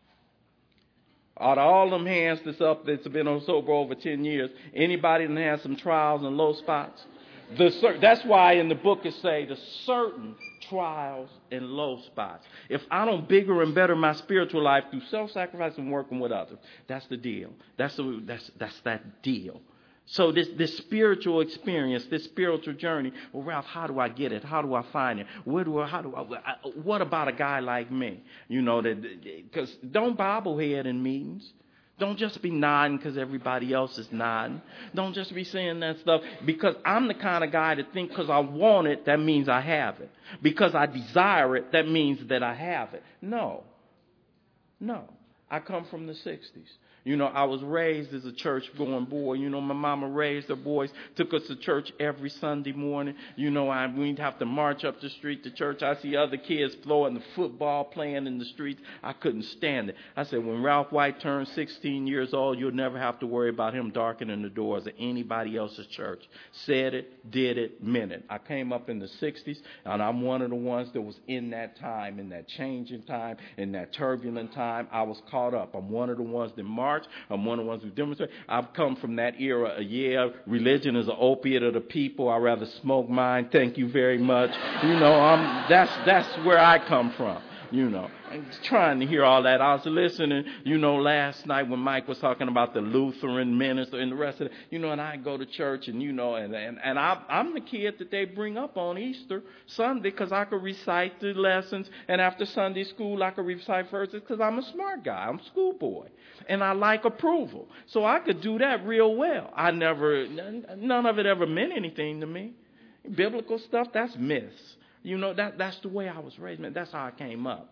Out of all them hands that's up that's been on sober over ten years, anybody that has some trials and low spots? The, that's why in the book it say the certain trials and low spots. If I don't bigger and better my spiritual life through self-sacrifice and working with others, that's the deal. That's the, that's that's that deal. So this, this spiritual experience, this spiritual journey, well, Ralph, how do I get it? How do I find it? Where do I, how do I, I what about a guy like me? You know, that because don't bobblehead in meetings. Don't just be nodding because everybody else is nodding. Don't just be saying that stuff because I'm the kind of guy that think because I want it, that means I have it. Because I desire it, that means that I have it. No. No. I come from the sixties. You know, I was raised as a church-going boy. You know, my mama raised her boys, took us to church every Sunday morning. You know, I, we'd have to march up the street to church. I see other kids throwing the football, playing in the streets. I couldn't stand it. I said, when Ralph White turns sixteen years old, you'll never have to worry about him darkening the doors of anybody else's church. Said it, did it, meant it. I came up in the sixties, and I'm one of the ones that was in that time, in that changing time, in that turbulent time. I was caught up. I'm one of the ones that marched. I'm one of the ones who demonstrate. I've come from that era. Yeah, religion is an opiate of the people. I'd rather smoke mine. Thank you very much. You know, I'm, that's that's where I come from. You know, I'm trying to hear all that. I was listening, you know, last night when Mike was talking about the Lutheran minister and the rest of it, you know, and I go to church and, you know, and and, and I, I'm the kid that they bring up on Easter Sunday because I could recite the lessons. And after Sunday school, I could recite verses because I'm a smart guy. I'm a schoolboy. And I like approval. So I could do that real well. I never, none of it ever meant anything to me. Biblical stuff, that's myths. You know, that that's the way I was raised, man. That's how I came up.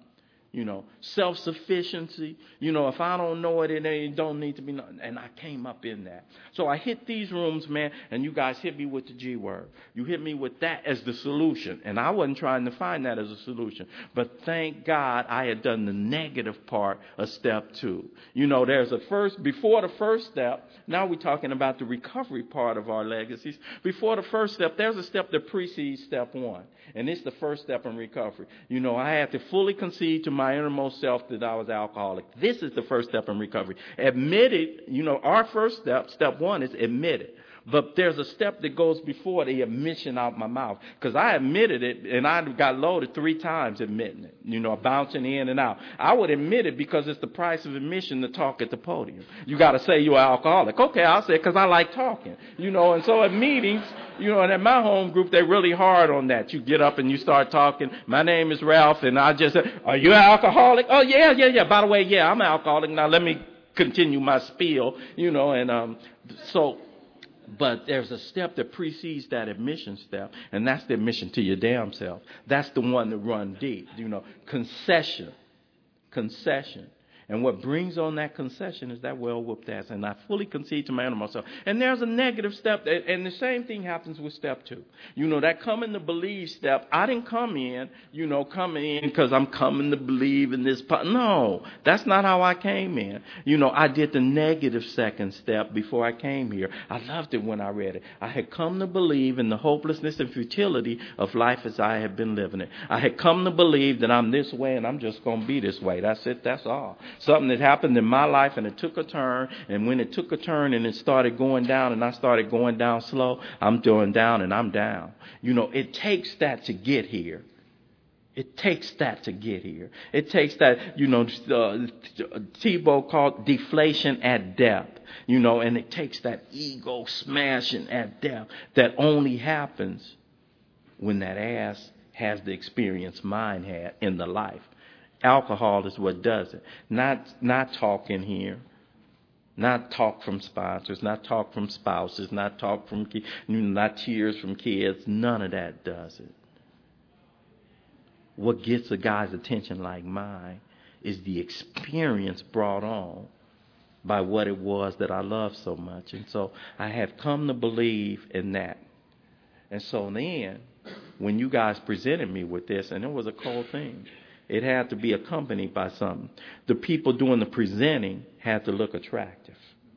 You know, self-sufficiency. You know, if I don't know it, it don't need to be known. And I came up in that. So I hit these rooms, man, and you guys hit me with the G word. You hit me with that as the solution. And I wasn't trying to find that as a solution. But thank God I had done the negative part of step two. You know, there's a first, before the first step, now we're talking about the recovery part of our legacies. Before the first step, there's a step that precedes step one. And it's the first step in recovery. You know, I had to fully concede to my innermost self that I was alcoholic. This is the first step in recovery. Admit it, you know, our first step, step one is admit it. But there's a step that goes before the admission out my mouth. Because I admitted it, and I got loaded three times admitting it. You know, bouncing in and out. I would admit it because it's the price of admission to talk at the podium. You got to say you're alcoholic. Okay, I'll say it because I like talking. You know, and so at meetings, you know, and at my home group, they're really hard on that. You get up and you start talking. My name is Ralph, and I just say, are you an alcoholic? Oh, yeah, yeah, yeah. By the way, yeah, I'm an alcoholic. Now let me continue my spiel, you know, and um, so... But there's a step that precedes that admission step, and that's the admission to your damn self. That's the one that run deep, you know, concession, concession. And what brings on that concession is that well-whooped ass. And I fully concede to my inner myself. And there's a negative step. And the same thing happens with step two. You know, that coming to believe step, I didn't come in, you know, coming in because I'm coming to believe in this. Po- no, that's not how I came in. You know, I did the negative second step before I came here. I loved it when I read it. I had come to believe in the hopelessness and futility of life as I had been living it. I had come to believe that I'm this way and I'm just going to be this way. That's it. That's all. Something that happened in my life and it took a turn. And when it took a turn and it started going down and I started going down slow, I'm doing down and I'm down. You know, it takes that to get here. It takes that to get here. It takes that, you know, uh, Tebow called deflation at depth, you know, and it takes that ego smashing at depth that only happens when that ass has the experience mine had in the life. Alcohol is what does it. Not not talking here. Not talk from sponsors. Not talk from spouses. Not talk from kids. Not tears from kids. None of that does it. What gets a guy's attention like mine is the experience brought on by what it was that I loved so much. And so I have come to believe in that. And so then, when you guys presented me with this, and it was a cold thing, it had to be accompanied by something. The people doing the presenting had to look attractive.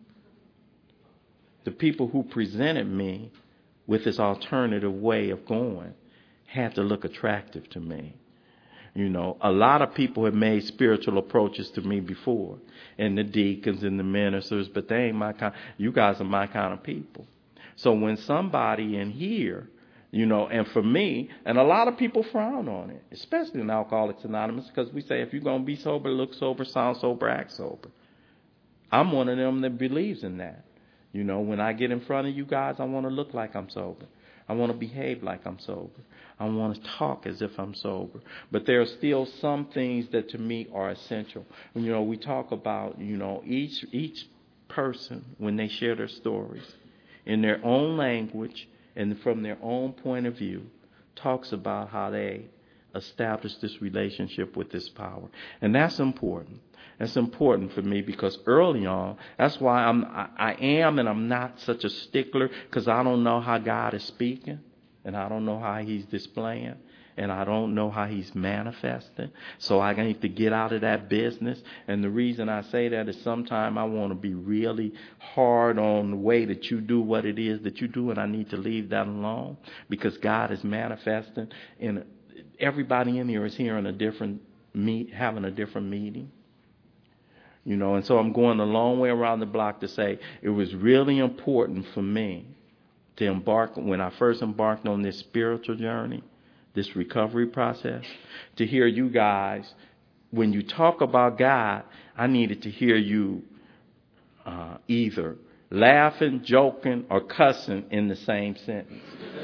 The people who presented me with this alternative way of going had to look attractive to me. You know, a lot of people have made spiritual approaches to me before, and the deacons and the ministers, but they ain't my kind. You guys are my kind of people. So when somebody in here, you know, and for me, and a lot of people frown on it, especially in Alcoholics Anonymous, because we say if you're going to be sober, look sober, sound sober, act sober. I'm one of them that believes in that. You know, when I get in front of you guys, I want to look like I'm sober. I want to behave like I'm sober. I want to talk as if I'm sober. But there are still some things that to me are essential. You know, we talk about, you know, each each person, when they share their stories in their own language and from their own point of view, talks about how they established this relationship with this power. And that's important. That's important for me because early on, that's why I'm, I, I am and I'm not such a stickler, because I don't know how God is speaking and I don't know how he's displaying and I don't know how he's manifesting. So I need to get out of that business. And the reason I say that is sometimes I want to be really hard on the way that you do what it is that you do, and I need to leave that alone because God is manifesting. And everybody in here is hearing a different meet, having a different meeting. You know, and so I'm going a long way around the block to say it was really important for me to embark, when I first embarked on this spiritual journey, this recovery process, to hear you guys, when you talk about God, I needed to hear you uh, either laughing, joking, or cussing in the same sentence.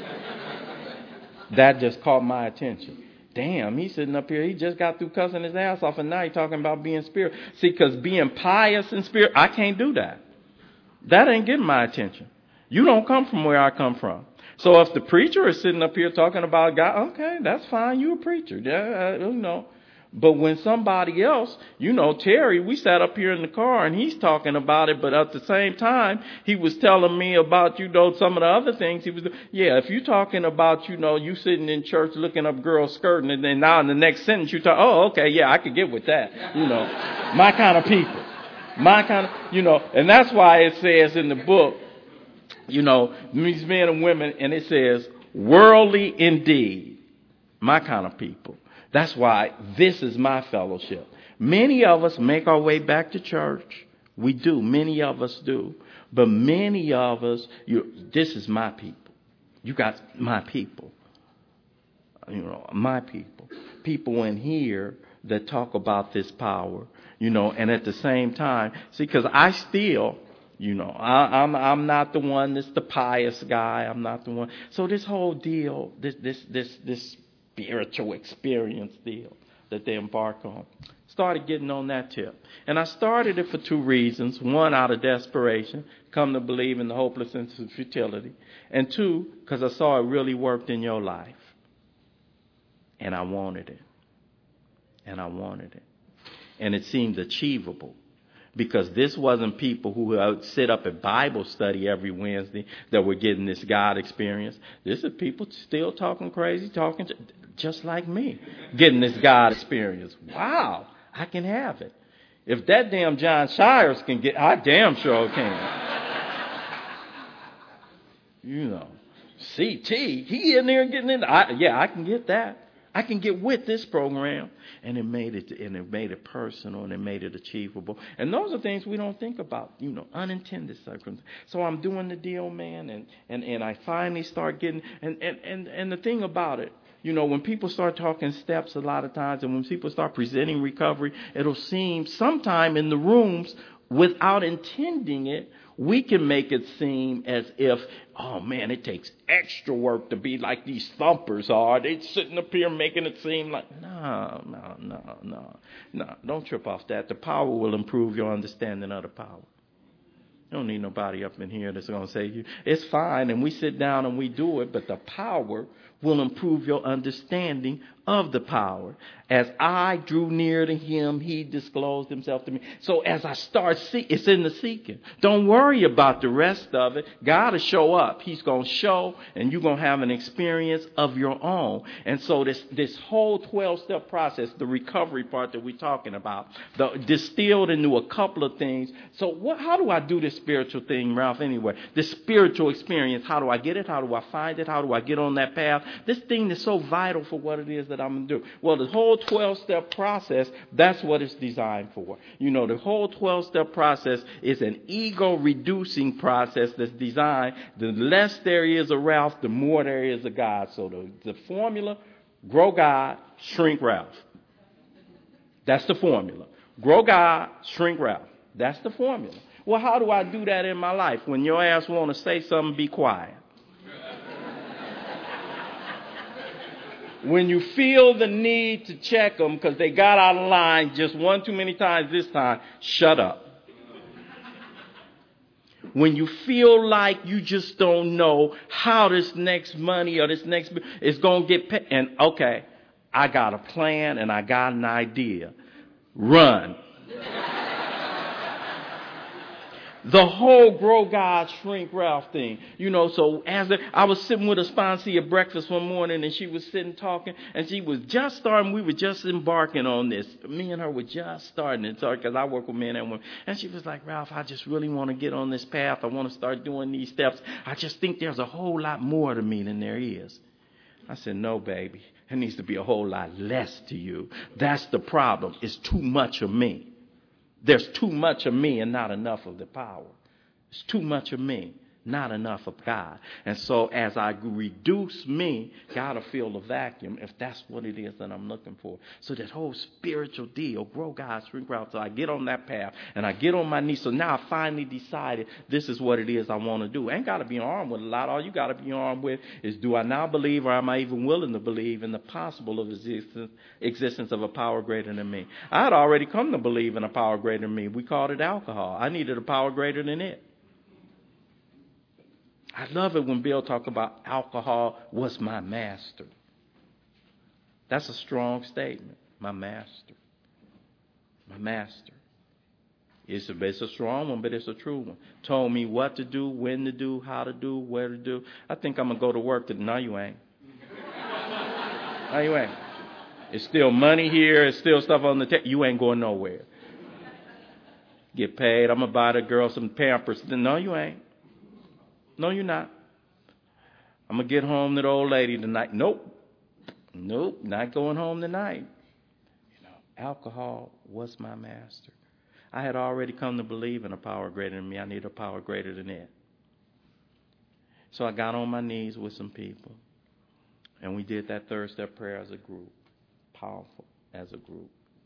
That just caught my attention. Damn, he's sitting up here. He just got through cussing his ass off, and now he's talking about being spirit. See, because being pious in spirit, I can't do that. That ain't getting my attention. You don't come from where I come from. So if the preacher is sitting up here talking about God, okay, that's fine. You a preacher. Yeah, you know. But when somebody else, you know, Terry, we sat up here in the car and he's talking about it. But at the same time, he was telling me about, you know, some of the other things he was doing. Yeah, if you're talking about, you know, you sitting in church looking up girls skirting and then now in the next sentence you talk, oh, okay, yeah, I could get with that. You know, my kind of people, my kind of, you know, and that's why it says in the book, you know, these men and women, and it says worldly indeed, my kind of people. That's why this is my fellowship. Many of us make our way back to church. We do. Many of us do. But many of us, you, this is my people. You got my people. You know, my people. People in here that talk about this power, you know, and at the same time, see, because I still, you know, I, I'm I'm not the one that's the pious guy. I'm not the one. So this whole deal, this this this this spiritual experience deal that they embark on, started getting on that tip. And I started it for two reasons. One, out of desperation, come to believe in the hopelessness and futility. And two, because I saw it really worked in your life. And I wanted it. And I wanted it. And it seemed achievable. Because this wasn't people who would sit up at Bible study every Wednesday that were getting this God experience. This is people still talking crazy, talking just like me, getting this God experience. Wow, I can have it. If that damn John Shires can get, I damn sure can. You know, C T, he in there getting in. I, yeah, I can get that. I can get with this program. And it made it, and it made it personal, and it made it achievable. And those are things we don't think about, you know, unintended circumstances. So I'm doing the deal, man, and, and, and I finally start getting, and, and, and, and the thing about it, you know, when people start talking steps a lot of times, and when people start presenting recovery, it'll seem sometime in the rooms, without intending it, we can make it seem as if, oh man, it takes extra work to be like these thumpers are. They sitting up here making it seem like, no, no, no, no, no. Don't trip off that. The power will improve your understanding of the power. You don't need nobody up in here that's going to say, you. It's fine, and we sit down and we do it, but the power will improve your understanding of the power. As I drew near to him, he disclosed himself to me. So as I start seeking, it's in the seeking. Don't worry about the rest of it. God will show up. He's going to show, and you're going to have an experience of your own. And so this, this whole twelve-step process, the recovery part that we're talking about, the, distilled into a couple of things. So what, how do I do this spiritual thing, Ralph, anyway? This spiritual experience, how do I get it? How do I find it? How do I get on that path? This thing is so vital for what it is that I'm going to do. Well, the whole twelve-step process, that's what it's designed for. You know, the whole twelve-step process is an ego-reducing process that's designed. The less there is of Ralph, the more there is of God. So the, the formula, grow God, shrink Ralph. That's the formula. Grow God, shrink Ralph. That's the formula. Well, how do I do that in my life? When your ass want to say something, be quiet. When you feel the need to check them because they got out of line just one too many times this time, shut up. When you feel like you just don't know how this next money or this next is going to get paid, and okay, I got a plan and I got an idea. Run. The whole grow God, shrink Ralph thing. You know, so as the, I was sitting with a sponsee at breakfast one morning and she was sitting talking and she was just starting, we were just embarking on this. Me and her were just starting it because I work with men and women. And she was like, Ralph, I just really want to get on this path. I want to start doing these steps. I just think there's a whole lot more to me than there is. I said, no, baby, there needs to be a whole lot less to you. That's the problem. It's too much of me. There's too much of me and not enough of the power. It's too much of me, not enough of God. And so as I reduce me, God will fill the vacuum if that's what it is that I'm looking for. So that whole spiritual deal, grow God, shrink Ralph. So I get on that path and I get on my knees. So now I finally decided this is what it is I want to do. I ain't got to be armed with a lot. All you got to be armed with is, do I now believe, or am I even willing to believe in the possible of existence, existence of a power greater than me? I had already come to believe in a power greater than me. We called it alcohol. I needed a power greater than it. I love it when Bill talk about alcohol was my master. That's a strong statement. My master. My master. It's a, it's a strong one, but it's a true one. Told me what to do, when to do, how to do, where to do. I think I'm going to go to work today. No, you ain't. No, you ain't. It's still money here. It's still stuff on the table. You ain't going nowhere. Get paid. I'm going to buy the girl some Pampers. No, you ain't. No, you're not. I'm going to get home to the old lady tonight. Nope. Nope. Not going home tonight. You know, alcohol was my master. I had already come to believe in a power greater than me. I need a power greater than it. So I got on my knees with some people. And we did that third step prayer as a group. Powerful as a group.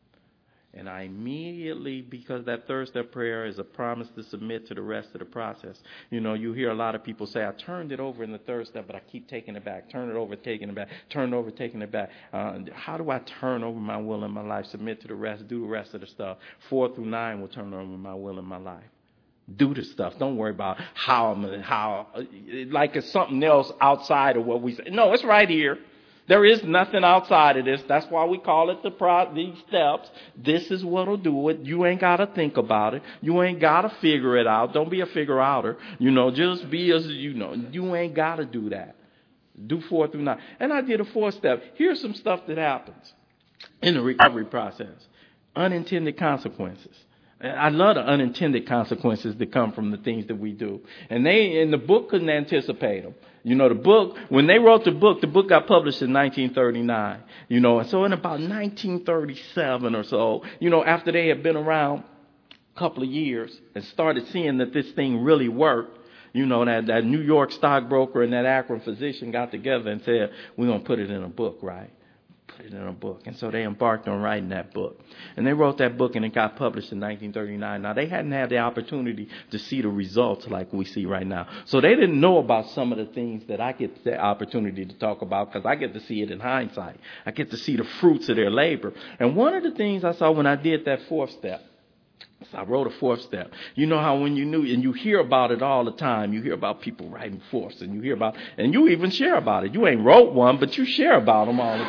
And I immediately, because that third step prayer is a promise to submit to the rest of the process. You know, you hear a lot of people say, I turned it over in the third step, but I keep taking it back. Turn it over, taking it back. Turn it over, taking it back. Uh, how do I turn over my will in my life, submit to the rest, do the rest of the stuff? Four through nine will turn over my will in my life. Do the stuff. Don't worry about how I'm, how, like it's something else outside of what we say. No, it's right here. There is nothing outside of this. That's why we call it the pro- these steps. This is what'll do it. You ain't got to think about it. You ain't got to figure it out. Don't be a figure outer. You know, just be as, you know, you ain't got to do that. Do four through nine. And I did a four step. Here's some stuff that happens in the recovery process. Unintended consequences. I love the unintended consequences that come from the things that we do. And they, in the book, couldn't anticipate them. You know, the book, when they wrote the book, the book got published in nineteen thirty-nine. You know, and so in about nineteen thirty-seven or so, you know, after they had been around a couple of years and started seeing that this thing really worked, you know, that, that New York stockbroker and that Akron physician got together and said, we're going to put it in a book, right? Put it in a book. And so they embarked on writing that book. And they wrote that book and it got published in nineteen thirty-nine. Now, they hadn't had the opportunity to see the results like we see right now. So they didn't know about some of the things that I get the opportunity to talk about because I get to see it in hindsight. I get to see the fruits of their labor. And one of the things I saw when I did that fourth step, so I wrote a fourth step. You know how when you knew, and you hear about it all the time, you hear about people writing fourths, and you hear about, and you even share about it. You ain't wrote one, but you share about them all the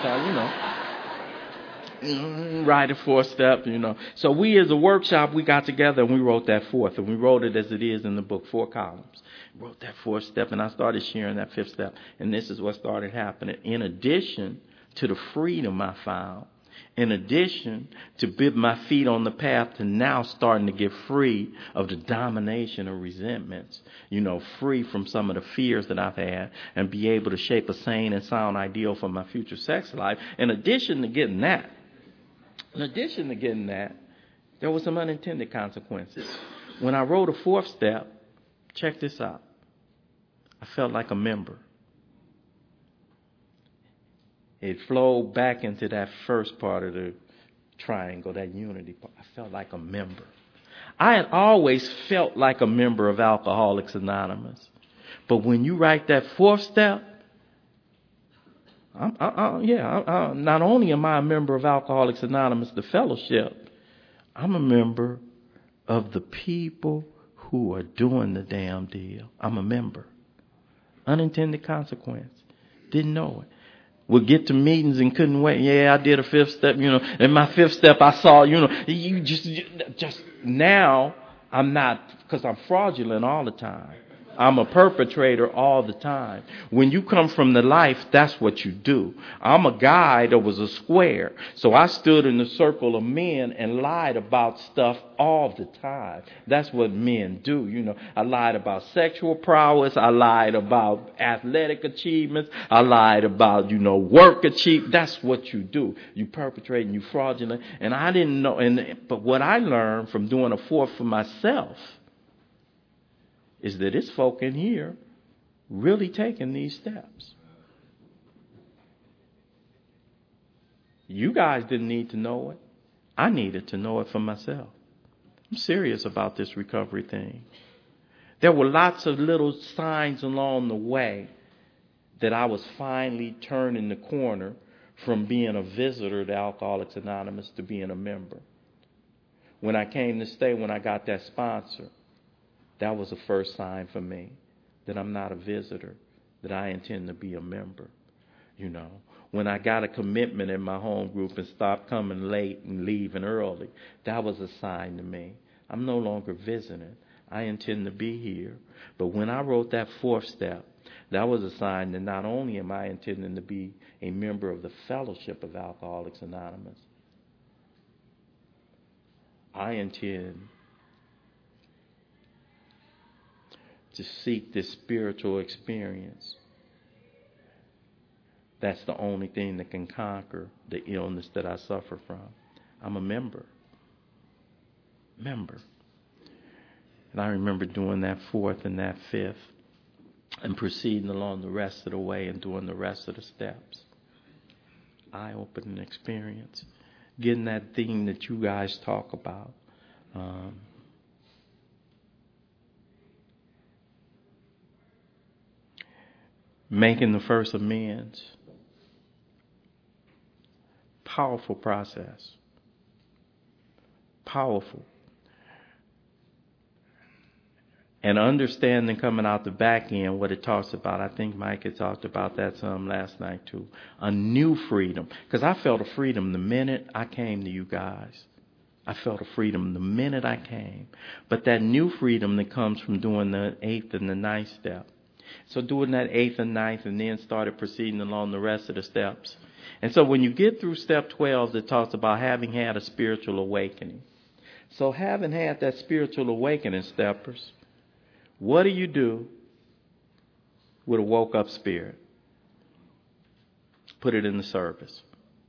time, you know. Mm, write a fourth step, you know. So we as a workshop, we got together and we wrote that fourth, and we wrote it as it is in the book, four columns. Wrote that fourth step, and I started sharing that fifth step, and this is what started happening. In addition to the freedom I found, in addition to build my feet on the path to now starting to get free of the domination of resentments, you know, free from some of the fears that I've had and be able to shape a sane and sound ideal for my future sex life. In addition to getting that, in addition to getting that, there were some unintended consequences. When I wrote a fourth step, check this out. I felt like a member. It flowed back into that first part of the triangle, that unity part. I felt like a member. I had always felt like a member of Alcoholics Anonymous. But when you write that fourth step, I'm, I, I, yeah, I, I, not only am I a member of Alcoholics Anonymous, the fellowship, I'm a member of the people who are doing the damn deal. I'm a member. Unintended consequence. Didn't know it. Would get to meetings and couldn't wait. Yeah, I did a fifth step, you know. And my fifth step, I saw, you know, you just, just now, I'm not, because I'm fraudulent all the time. I'm a perpetrator all the time. When you come from the life, that's what you do. I'm a guy that was a square. So I stood in the circle of men and lied about stuff all the time. That's what men do. You know, I lied about sexual prowess. I lied about athletic achievements. I lied about, you know, work achievement. That's what you do. You perpetrate and you fraudulent. And I didn't know. And but what I learned from doing a fourth for myself is that it's folk in here really taking these steps. You guys didn't need to know it. I needed to know it for myself. I'm serious about this recovery thing. There were lots of little signs along the way that I was finally turning the corner from being a visitor to Alcoholics Anonymous to being a member. When I came to stay, when I got that sponsor, that was the first sign for me that I'm not a visitor, that I intend to be a member, you know. when I got a commitment in my home group and stopped coming late and leaving early, that was a sign to me. I'm no longer visiting. I intend to be here. But when I wrote that fourth step, that was a sign that not only am I intending to be a member of the Fellowship of Alcoholics Anonymous, I intend to seek this spiritual experience. That's the only thing that can conquer the illness that I suffer from. I'm a member. Member. And I remember doing that fourth and that fifth and proceeding along the rest of the way and doing the rest of the steps. Eye-opening experience. Getting that thing that you guys talk about. Um, making the first amends. Powerful process. Powerful. And understanding coming out the back end what it talks about. I think Mike had talked about that some last night too. A new freedom. Because I felt a freedom the minute I came to you guys. I felt a freedom the minute I came. But that new freedom that comes from doing the eighth and the ninth step. So doing that eighth and ninth and then started proceeding along the rest of the steps. And so when you get through step twelve, it talks about having had a spiritual awakening. So having had that spiritual awakening, steppers, what do you do with a woke up spirit? Put it in the service.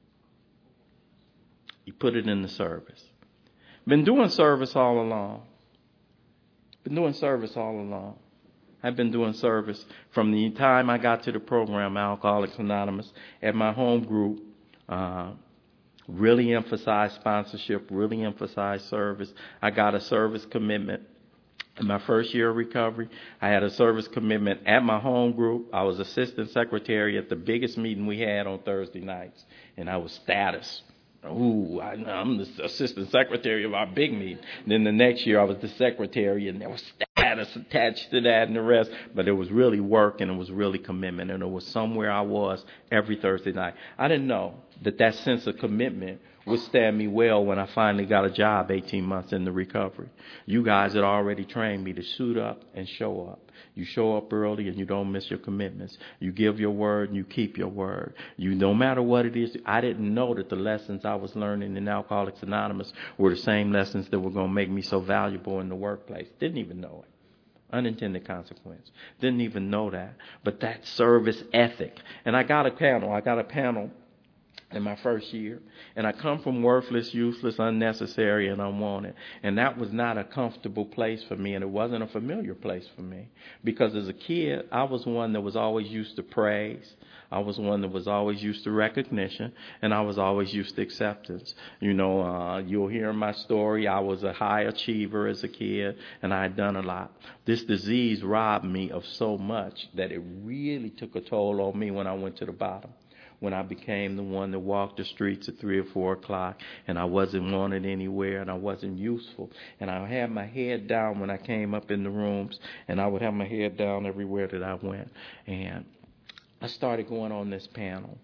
You put it in the service. Been doing service all along. Been doing service all along. I've been doing service from the time I got to the program, Alcoholics Anonymous, at my home group. Uh, really emphasized sponsorship, really emphasized service. I got a service commitment. In my first year of recovery, I had a service commitment at my home group. I was assistant secretary at the biggest meeting we had on Thursday nights, and I was status. Ooh, I, I'm the assistant secretary of our big meeting. And then the next year, I was the secretary, and there was status attached to that and the rest. But it was really work, and it was really commitment, and it was somewhere I was every Thursday night. I didn't know that that sense of commitment would stand me well when I finally got a job eighteen months into recovery. You guys had already trained me to suit up and show up. You show up early and you don't miss your commitments. You give your word and you keep your word. You, no matter what it is, I didn't know that the lessons I was learning in Alcoholics Anonymous were the same lessons that were going to make me so valuable in the workplace. Didn't even know it. Unintended consequence. Didn't even know that. But that service ethic. And I got a panel. I got a panel in my first year. And I come from worthless, useless, unnecessary, and unwanted. And that was not a comfortable place for me, and it wasn't a familiar place for me. Because as a kid, I was one that was always used to praise. I was one that was always used to recognition, and I was always used to acceptance. You know, uh, you'll hear my story. I was a high achiever as a kid, and I had done a lot. This disease robbed me of so much that it really took a toll on me when I went to the bottom. When I became the one that walked the streets at three or four o'clock, and I wasn't wanted anywhere, and I wasn't useful. And I had my head down when I came up in the rooms, and I would have my head down everywhere that I went. And I started going on this panel.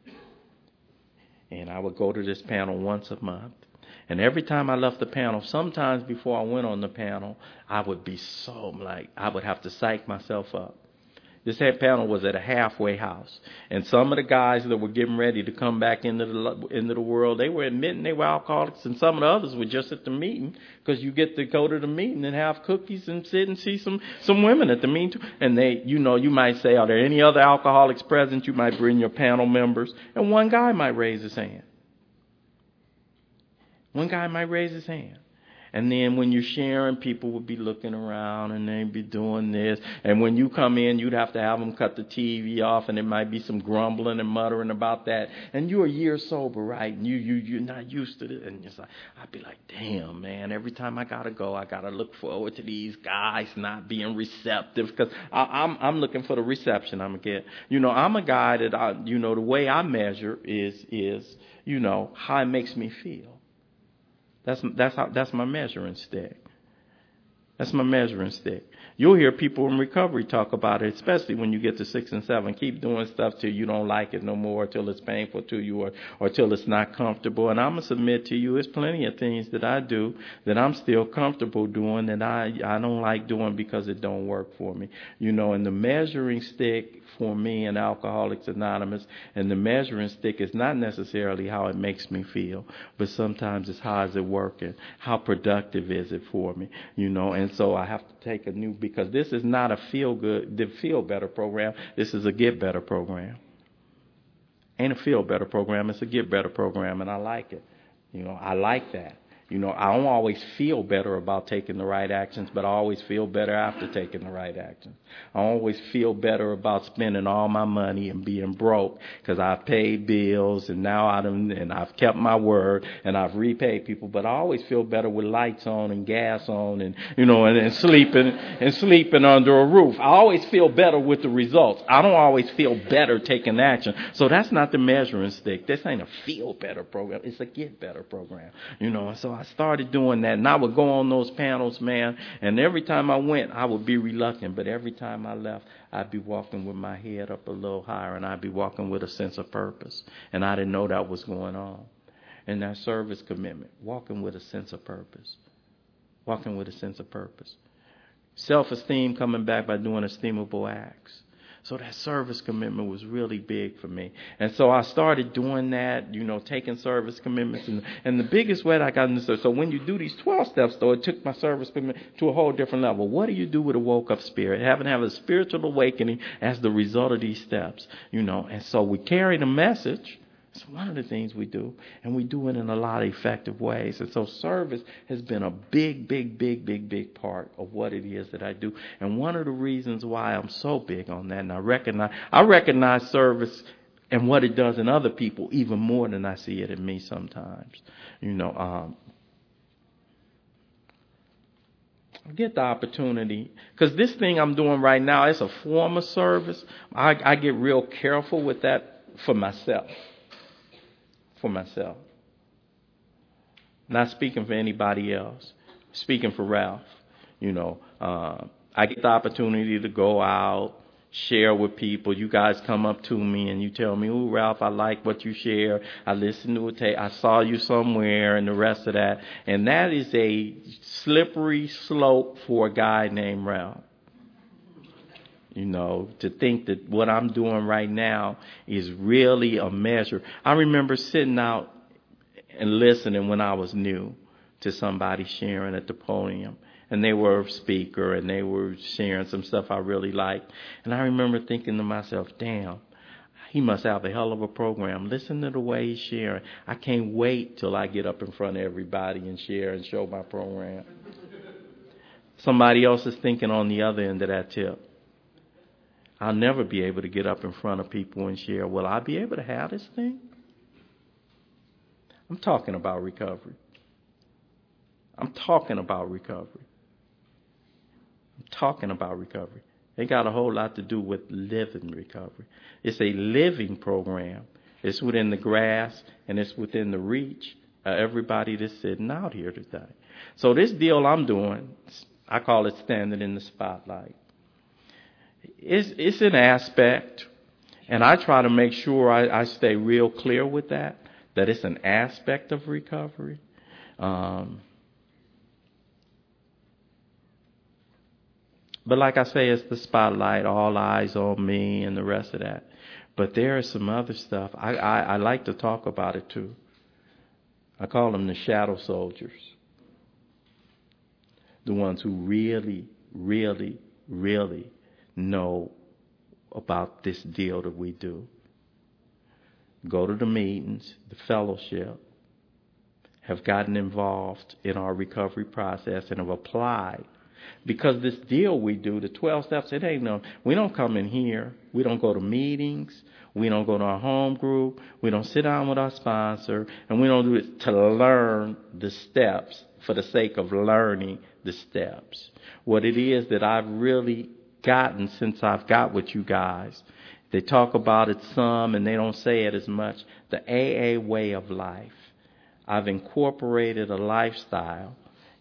And I would go to this panel once a month. And every time I left the panel, sometimes before I went on the panel, I would be so like, I would have to psych myself up. This head panel was at a halfway house. And some of the guys that were getting ready to come back into the into the world, they were admitting they were alcoholics. And some of the others were just at the meeting, because you get to go to the meeting and have cookies and sit and see some, some women at the meeting. And they, you know, you might say, are there any other alcoholics present? You might bring your panel members. And one guy might raise his hand. One guy might raise his hand. And then when you're sharing, people would be looking around and they'd be doing this. And when you come in, you'd have to have them cut the T V off, and there might be some grumbling and muttering about that. And you're a year sober, right? And you, you, you're not used to it. And it's like, I'd be like, damn, man, every time I got to go, I got to look forward to these guys not being receptive, because I'm, I'm looking for the reception I'm going to get. You know, I'm a guy that, I, you know, the way I measure is, is, you know, how it makes me feel. That's that's how, that's my measuring stick. That's my measuring stick. You'll hear people in recovery talk about it, especially when you get to six and seven. Keep doing stuff till you don't like it no more, till it's painful to you, or, or till it's not comfortable. And I'm going to submit to you, there's plenty of things that I do that I'm still comfortable doing that I, I don't like doing because it don't work for me. You know, and the measuring stick for me in Alcoholics Anonymous, and the measuring stick is not necessarily how it makes me feel, but sometimes it's how is it working? How productive is it for me? You know, and so I have to take a new, because this is not a feel good, the feel better program. This is a get better program. Ain't a feel better program. It's a get better program, and I like it. You know, I like that. You know, I don't always feel better about taking the right actions, but I always feel better after taking the right actions. I always feel better about spending all my money and being broke because I've paid bills and now I done, and I've kept my word and I've repaid people. But I always feel better with lights on and gas on and, you know, and, and sleeping and sleeping under a roof. I always feel better with the results. I don't always feel better taking action. So that's not the measuring stick. This ain't a feel better program. It's a get better program, you know. And so I started doing that, and I would go on those panels, man, and every time I went, I would be reluctant, but every time I left, I'd be walking with my head up a little higher, and I'd be walking with a sense of purpose, and I didn't know that was going on. And that service commitment, walking with a sense of purpose, walking with a sense of purpose. Self-esteem coming back by doing esteemable acts. So that service commitment was really big for me. And so I started doing that, you know, taking service commitments. And, and the biggest way that I got into this, so when you do these twelve steps, though, it took my service commitment to a whole different level. What do you do with a woke-up spirit? Having have a spiritual awakening as the result of these steps, you know. And so we carry the message. It's one of the things we do, and we do it in a lot of effective ways. And so service has been a big, big, big, big, big part of what it is that I do. And one of the reasons why I'm so big on that, and I recognize, I recognize service and what it does in other people even more than I see it in me sometimes. You know, um, I get the opportunity, because this thing I'm doing right now, it's a form of service. I, I get real careful with that for myself. For myself. Not speaking for anybody else. Speaking for Ralph. You know, uh, I get the opportunity to go out, share with people. You guys come up to me and you tell me, "Ooh, Ralph, I like what you share. I listened to it. I saw you somewhere," and the rest of that. And that is a slippery slope for a guy named Ralph. You know, to think that what I'm doing right now is really a measure. I remember sitting out and listening when I was new to somebody sharing at the podium. And they were a speaker and they were sharing some stuff I really liked. And I remember thinking to myself, damn, he must have a hell of a program. Listen to the way he's sharing. I can't wait till I get up in front of everybody and share and show my program. Somebody else is thinking on the other end of that tip. I'll never be able to get up in front of people and share. Will I be able to have this thing? I'm talking about recovery. I'm talking about recovery. I'm talking about recovery. It got a whole lot to do with living recovery. It's a living program. It's within the grasp and it's within the reach of everybody that's sitting out here today. So this deal I'm doing, I call it standing in the spotlight. It's, it's an aspect, and I try to make sure I, I stay real clear with that, that it's an aspect of recovery. Um, but like I say, it's the spotlight, all eyes on me and the rest of that. But there is some other stuff. I, I, I like to talk about it too. I call them the shadow soldiers. The ones who really, really, really know about this deal that we do. Go to the meetings, the fellowship, have gotten involved in our recovery process and have applied. Because this deal we do, the twelve steps, it ain't no, we don't come in here, we don't go to meetings, we don't go to our home group, we don't sit down with our sponsor, and we don't do it to learn the steps for the sake of learning the steps. What it is that I've really gotten since I've got with you guys. They talk about it some and they don't say it as much. The A A way of life. I've incorporated a lifestyle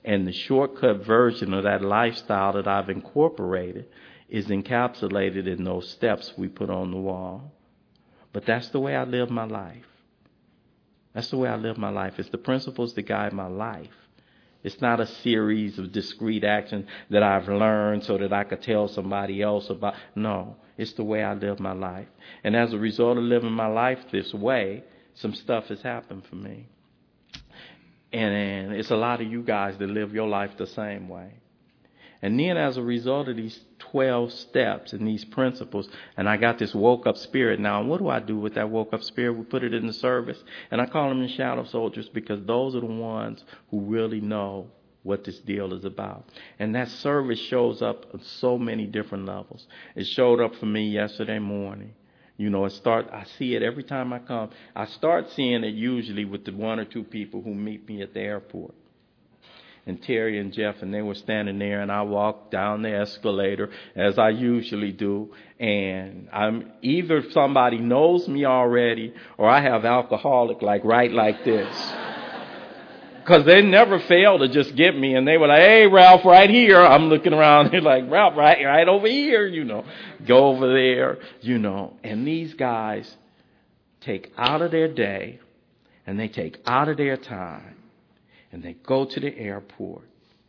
And the shortcut version of that lifestyle that I've incorporated is encapsulated in those steps we put on the wall. But that's the way I live my life. That's the way I live my life. It's the principles that guide my life. It's not a series of discrete actions that I've learned so that I could tell somebody else about. No, it's the way I live my life. And as a result of living my life this way, some stuff has happened for me. And, and it's a lot of you guys that live your life the same way. And then as a result of these twelve steps and these principles, and I got this woke up spirit. Now, what do I do with that woke up spirit? We put it in the service. And I call them the shadow soldiers because those are the ones who really know what this deal is about. And that service shows up on so many different levels. It showed up for me yesterday morning. You know, it start. I see it every time I come. I start seeing it usually with the one or two people who meet me at the airport. And Terry and Jeff, and they were standing there, and I walked down the escalator as I usually do, and I'm either somebody knows me already or I have alcoholic like right like this. Because they never fail to just get me, and they were like, hey, Ralph, right here. I'm looking around, they're like, Ralph, right, right over here, you know. Go over there, you know. And these guys take out of their day, and they take out of their time, and they go to the airport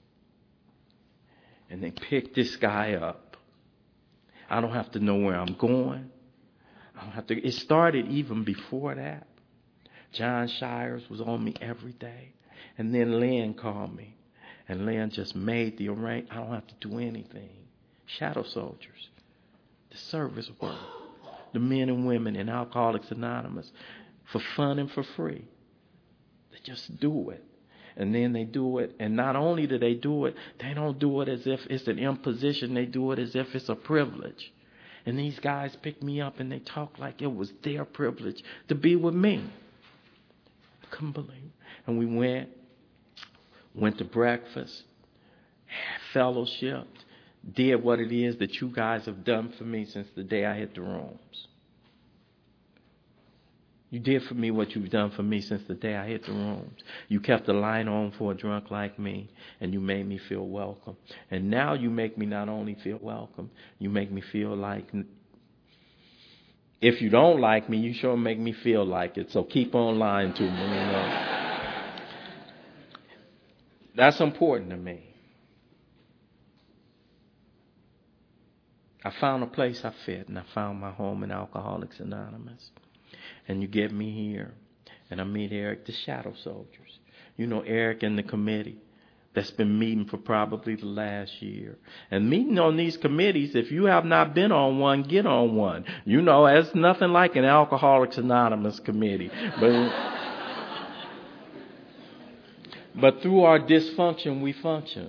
and they pick this guy up. I don't have to know where I'm going. I don't have to. It started even before that. John Shires was on me every day. And then Lynn called me. And Lynn just made the arrangement. I don't have to do anything. Shadow soldiers. The service work. The men and women in Alcoholics Anonymous. For fun and for free. They just do it. And then they do it, and not only do they do it, they don't do it as if it's an imposition. They do it as if it's a privilege. And these guys pick me up, and they talk like it was their privilege to be with me. I couldn't believe it. And we went, went to breakfast, fellowshiped, did what it is that you guys have done for me since the day I hit the rooms. You did for me what you've done for me since the day I hit the rooms. You kept the line on for a drunk like me, and you made me feel welcome. And now you make me not only feel welcome, you make me feel like, if you don't like me, you sure make me feel like it. So keep on lying to me. You know. That's important to me. I found a place I fit, and I found my home in Alcoholics Anonymous. And you get me here, and I meet Eric, the Shadow Soldiers. You know, Eric and the committee that's been meeting for probably the last year. And meeting on these committees, if you have not been on one, get on one. You know, it's nothing like an Alcoholics Anonymous committee. But, but through our dysfunction, we function.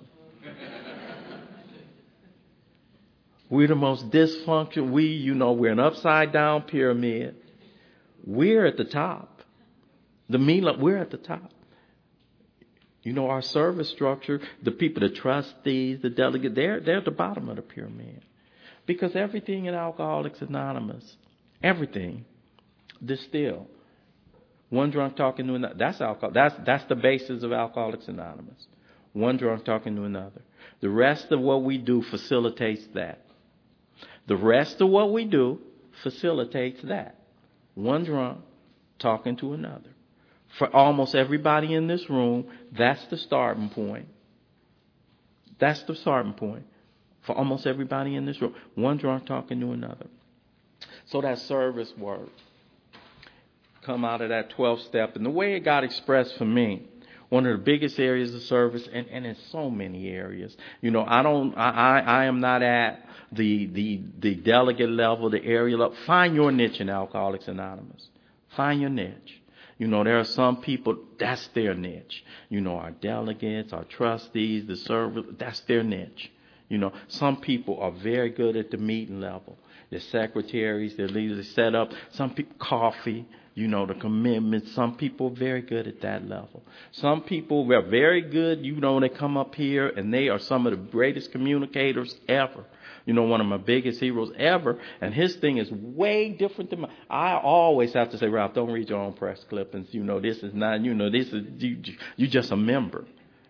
We're the most dysfunctional. We, you know, we're an upside-down pyramid. We're at the top. The Mila, we're at the top. You know, our service structure, the people, the trustees, the delegates, they're, they're at the bottom of the pyramid. Because everything in Alcoholics Anonymous, everything, distilled. One drunk talking to another. That's alcohol. That's, that's the basis of Alcoholics Anonymous. One drunk talking to another. The rest of what we do facilitates that. The rest of what we do facilitates that. One drunk talking to another. For almost everybody in this room, that's the starting point. That's the starting point. For almost everybody in this room. One drunk talking to another. So that service work come out of that twelfth step. And the way it got expressed for me, one of the biggest areas of service, and, and in so many areas. You know, I don't, I, I, I am not at the, the, the delegate level, the area level. Find your niche in Alcoholics Anonymous. Find your niche. You know, there are some people, that's their niche. You know, our delegates, our trustees, the servers, that's their niche. You know, some people are very good at the meeting level. Their secretaries, their leaders, they set up. Some people, coffee. You know, the commitment. Some people are very good at that level. Some people are very good, you know, they come up here and they are some of the greatest communicators ever. You know, one of my biggest heroes ever. And his thing is way different than mine. I always have to say, Ralph, don't read your own press clippings. You know, this is not, you know, this is, you, you just a member.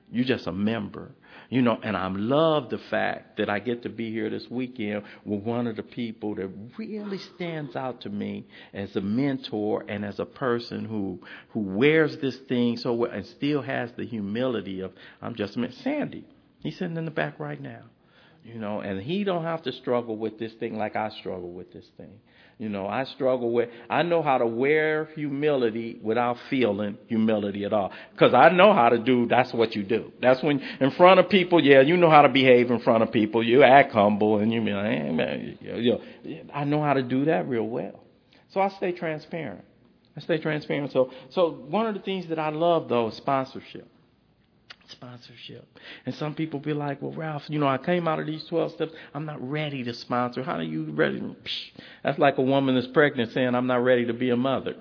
You're just a member. You know, and I love the fact that I get to be here this weekend with one of the people that really stands out to me as a mentor and as a person who who wears this thing so well and still has the humility of, I'm just a man. Sandy, he's sitting in the back right now. You know, and he don't have to struggle with this thing like I struggle with this thing. You know, I struggle with, I know how to wear humility without feeling humility at all. Because I know how to do, that's what you do. That's when, in front of people, yeah, you know how to behave in front of people. You act humble and you be like, hey, man, you know, I know how to do that real well. So I stay transparent. I stay transparent. So, so one of the things that I love, though, is sponsorship. Sponsorship. And some people be like, well, Ralph, you know, I came out of these twelve steps. I'm not ready to sponsor. How are you ready? Psh, that's like a woman that's pregnant saying, I'm not ready to be a mother.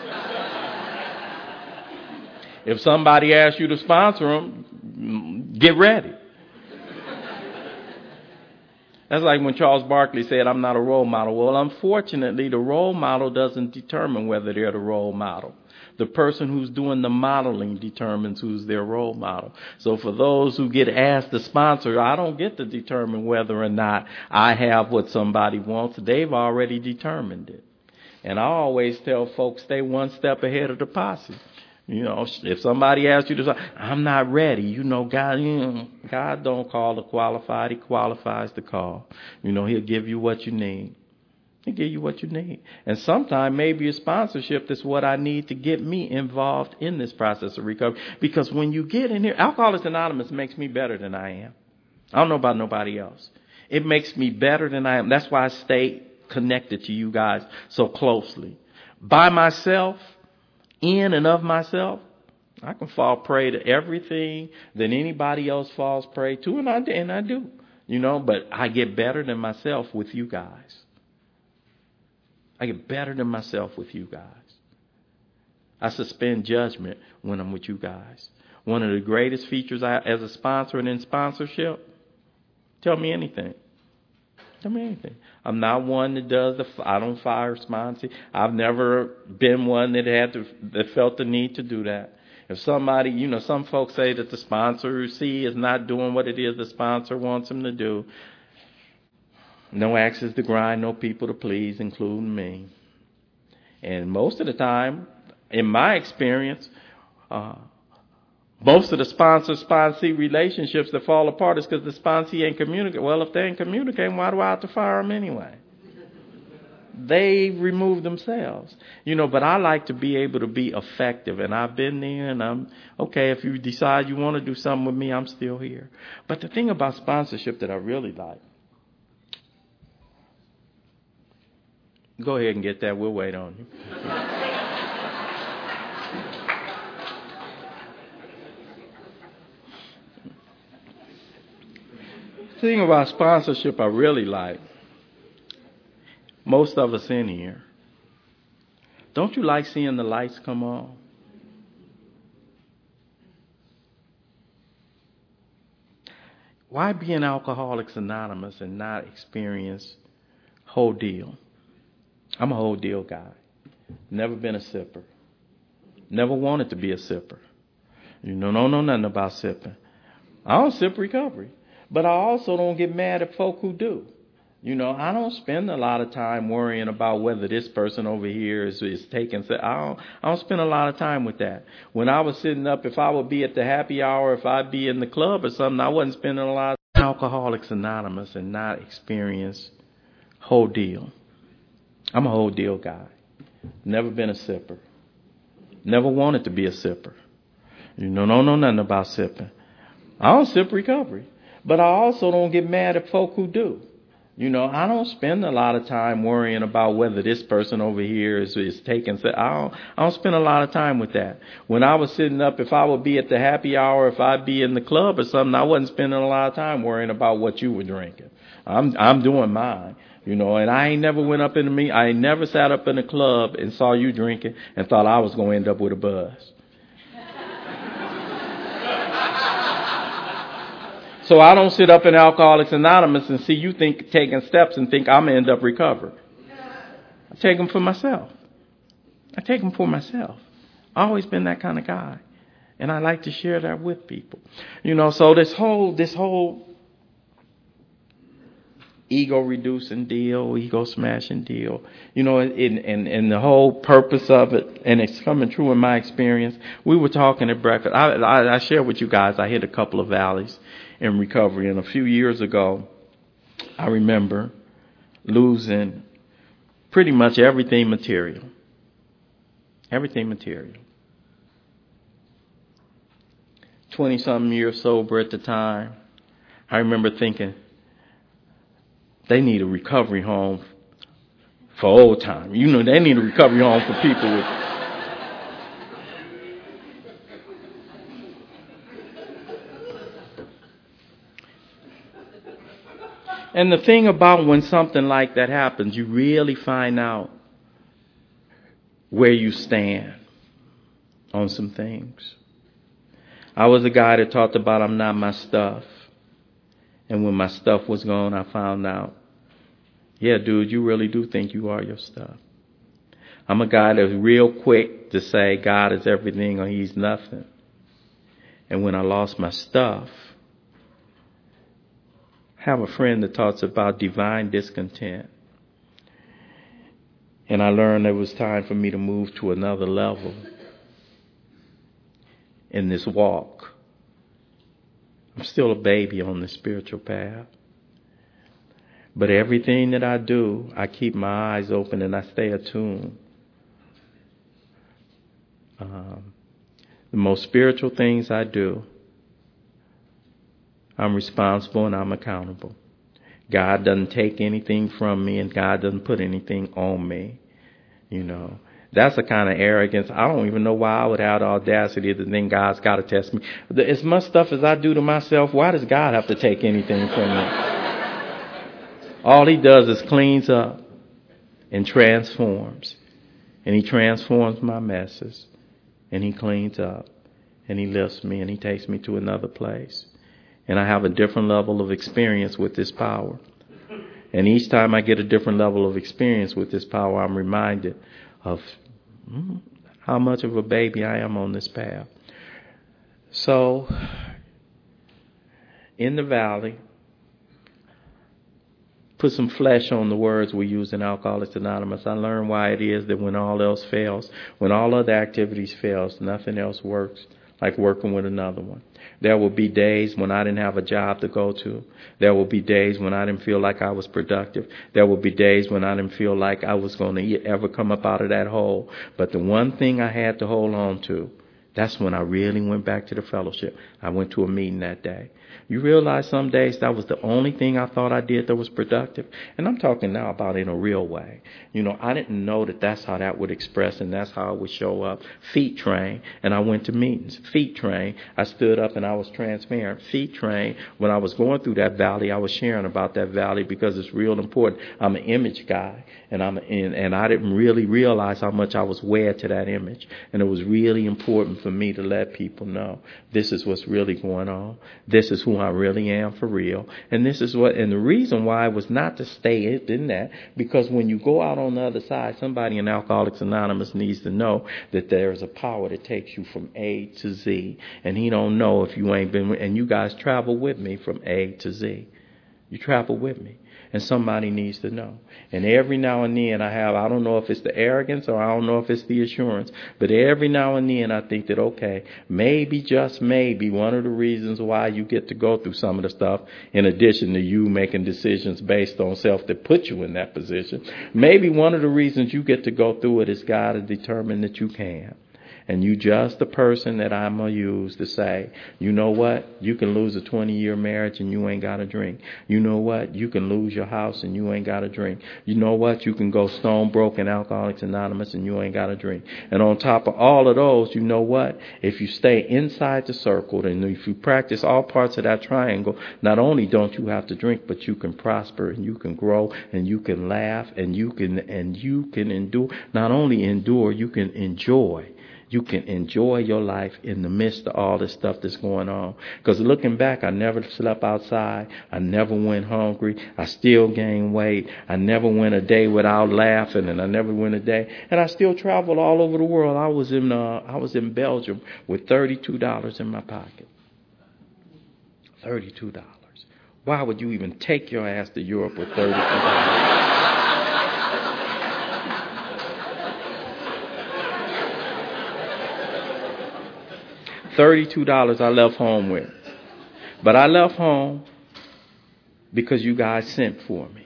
If somebody asks you to sponsor them, get ready. That's like when Charles Barkley said, I'm not a role model. Well, unfortunately, the role model doesn't determine whether they're the role model. The person who's doing the modeling determines who's their role model. So for those who get asked to sponsor, I don't get to determine whether or not I have what somebody wants. They've already determined it. And I always tell folks, stay one step ahead of the posse. You know, if somebody asks you to say, I'm not ready, you know, God, you know, God don't call the qualified. He qualifies the call. You know, he'll give you what you need. He'll give you what you need. And sometimes maybe a sponsorship is what I need to get me involved in this process of recovery. Because when you get in here, Alcoholics Anonymous makes me better than I am. I don't know about nobody else. It makes me better than I am. That's why I stay connected to you guys so closely. By myself, in and of myself, I can fall prey to everything that anybody else falls prey to, and I, and I do. You know, but I get better than myself with you guys. I get better than myself with you guys. I suspend judgment when I'm with you guys. One of the greatest features I, as a sponsor and in sponsorship, tell me anything. Tell me anything. I'm not one that does the, I don't fire sponsor. I've never been one that had to, that felt the need to do that. If somebody, you know, some folks say that the sponsor, see, is not doing what it is the sponsor wants him to do. No axes to grind, no people to please, including me. And most of the time, in my experience, uh, most of the sponsor-sponsee relationships that fall apart is because the sponsee ain't communicating. Well, if they ain't communicating, why do I have to fire them anyway? They remove themselves. You know, but I like to be able to be effective. And I've been there, and I'm, okay, if you decide you want to do something with me, I'm still here. But the thing about sponsorship that I really like, go ahead and get that. We'll wait on you. The thing about sponsorship I really like, most of us in here, don't you like seeing the lights come on? Why be in Alcoholics Anonymous and not experience whole deal? I'm a whole deal guy. Never been a sipper. Never wanted to be a sipper. You know, don't know nothing about sipping. I don't sip recovery. But I also don't get mad at folk who do. You know, I don't spend a lot of time worrying about whether this person over here is, is taking. I don't, I don't spend a lot of time with that. When I was sitting up, if I would be at the happy hour, if I'd be in the club or something, I wasn't spending a lot of time. Alcoholics Anonymous and not experience whole deal. I'm a whole deal guy. Never been a sipper. Never wanted to be a sipper. You know, don't know nothing about sipping. I don't sip recovery. But I also don't get mad at folk who do. You know, I don't spend a lot of time worrying about whether this person over here is, is taking. I don't, I don't spend a lot of time with that. When I was sitting up, if I would be at the happy hour, if I'd be in the club or something, I wasn't spending a lot of time worrying about what you were drinking. I'm I'm doing mine. You know, and I ain't never went up in the me. I ain't never sat up in a club and saw you drinking and thought I was going to end up with a buzz. So I don't sit up in Alcoholics Anonymous and see you think taking steps and think I'm going to end up recovered. I take them for myself. I take them for myself. I've always been that kind of guy. And I like to share that with people. You know, so this whole, this whole ego reducing deal, ego smashing deal, you know, and, and, and the whole purpose of it, and it's coming true in my experience. We were talking at breakfast. I, I, I shared with you guys, I hit a couple of valleys in recovery. And a few years ago, I remember losing pretty much everything material. Everything material. twenty-something years sober at the time. I remember thinking, they need a recovery home for old time. You know, they need a recovery home for people with... And the thing about when something like that happens, you really find out where you stand on some things. I was a guy that talked about I'm not my stuff. And when my stuff was gone, I found out, yeah, dude, you really do think you are your stuff. I'm a guy that's real quick to say God is everything or he's nothing. And when I lost my stuff, I have a friend that talks about divine discontent. And I learned it was time for me to move to another level in this walk. I'm still a baby on the spiritual path. But everything that I do, I keep my eyes open and I stay attuned. Um, the most spiritual things I do, I'm responsible and I'm accountable. God doesn't take anything from me and God doesn't put anything on me. You know, that's a kind of arrogance. I don't even know why I would have the audacity to think God's got to test me. As much stuff as I do to myself, why does God have to take anything from me? All he does is cleans up and transforms. And he transforms my messes. And he cleans up. And he lifts me and he takes me to another place. And I have a different level of experience with this power. And each time I get a different level of experience with this power, I'm reminded of mm, how much of a baby I am on this path. So, in the valley, put some flesh on the words we use in Alcoholics Anonymous. I learned why it is that when all else fails, when all other activities fails, nothing else works like working with another one. There will be days when I didn't have a job to go to. There will be days when I didn't feel like I was productive. There will be days when I didn't feel like I was going to ever come up out of that hole. But the one thing I had to hold on to, that's when I really went back to the fellowship. I went to a meeting that day. You realize some days that was the only thing I thought I did that was productive. And I'm talking now about in a real way. You know, I didn't know that that's how that would express and that's how it would show up. Feet train. And I went to meetings. Feet train. I stood up and I was transparent. Feet train. When I was going through that valley, I was sharing about that valley because it's real important. I'm an image guy. And I'm and, and I didn't really realize how much I was wed to that image. And it was really important for me to let people know this is what's really going on. This is who I really am for real. And this is what, and the reason why was not to stay in that, because when you go out on the other side, somebody in Alcoholics Anonymous needs to know that there is a power that takes you from A to Z. And he don't know if you ain't been, and you guys travel with me from A to Z. You travel with me. And somebody needs to know. And every now and then I have, I don't know if it's the arrogance or I don't know if it's the assurance, but every now and then I think that, okay, maybe, just maybe, one of the reasons why you get to go through some of the stuff, in addition to you making decisions based on self that put you in that position, maybe one of the reasons you get to go through it is God has determined that you can. And you just the person that I'm going to use to say, you know what? You can lose a twenty-year marriage and you ain't got to drink. You know what? You can lose your house and you ain't got to drink. You know what? You can go stone broke in Alcoholics Anonymous and you ain't got to drink. And on top of all of those, you know what? If you stay inside the circle and if you practice all parts of that triangle, not only don't you have to drink, but you can prosper and you can grow and you can laugh and you can and you can endure. Not only endure, you can enjoy. you can enjoy your life in the midst of all this stuff that's going on. Because looking back, I never slept outside. I never went hungry. I still gained weight. I never went a day without laughing, and I never went a day. And I still traveled all over the world. I was in uh, I was in Belgium with thirty-two dollars in my pocket. thirty-two dollars. Why would you even take your ass to Europe with thirty-two dollars? thirty-two dollars I left home with. But I left home because you guys sent for me.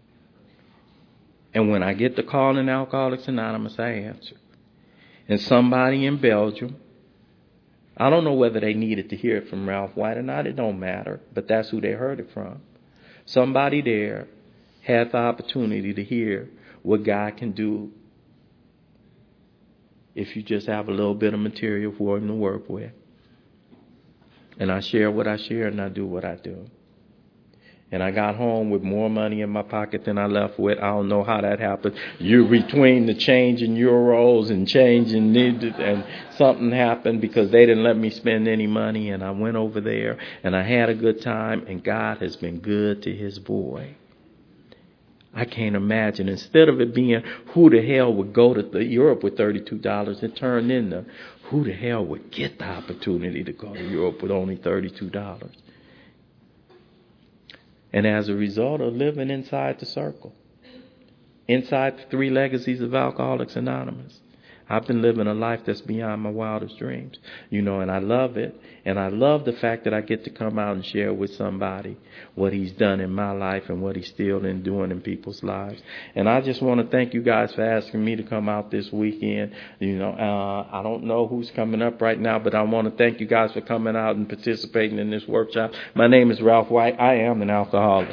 And when I get the call in Alcoholics Anonymous, I answer. And somebody in Belgium, I don't know whether they needed to hear it from Ralph White or not. It don't matter. But that's who they heard it from. Somebody there had the opportunity to hear what God can do if you just have a little bit of material for him to work with. And I share what I share, and I do what I do. And I got home with more money in my pocket than I left with. I don't know how that happened. You're between the change in euros and change in needed, and something happened because they didn't let me spend any money. And I went over there, and I had a good time, and God has been good to his boy. I can't imagine. Instead of it being who the hell would go to the Europe with thirty-two dollars, it turned into who the hell would get the opportunity to go to Europe with only thirty-two dollars. And as a result of living inside the circle, inside the three legacies of Alcoholics Anonymous, I've been living a life that's beyond my wildest dreams, you know, and I love it. And I love the fact that I get to come out and share with somebody what he's done in my life and what he's still in doing in people's lives. And I just want to thank you guys for asking me to come out this weekend. You know, uh, I don't know who's coming up right now, but I want to thank you guys for coming out and participating in this workshop. My name is Ralph White. I am an alcoholic.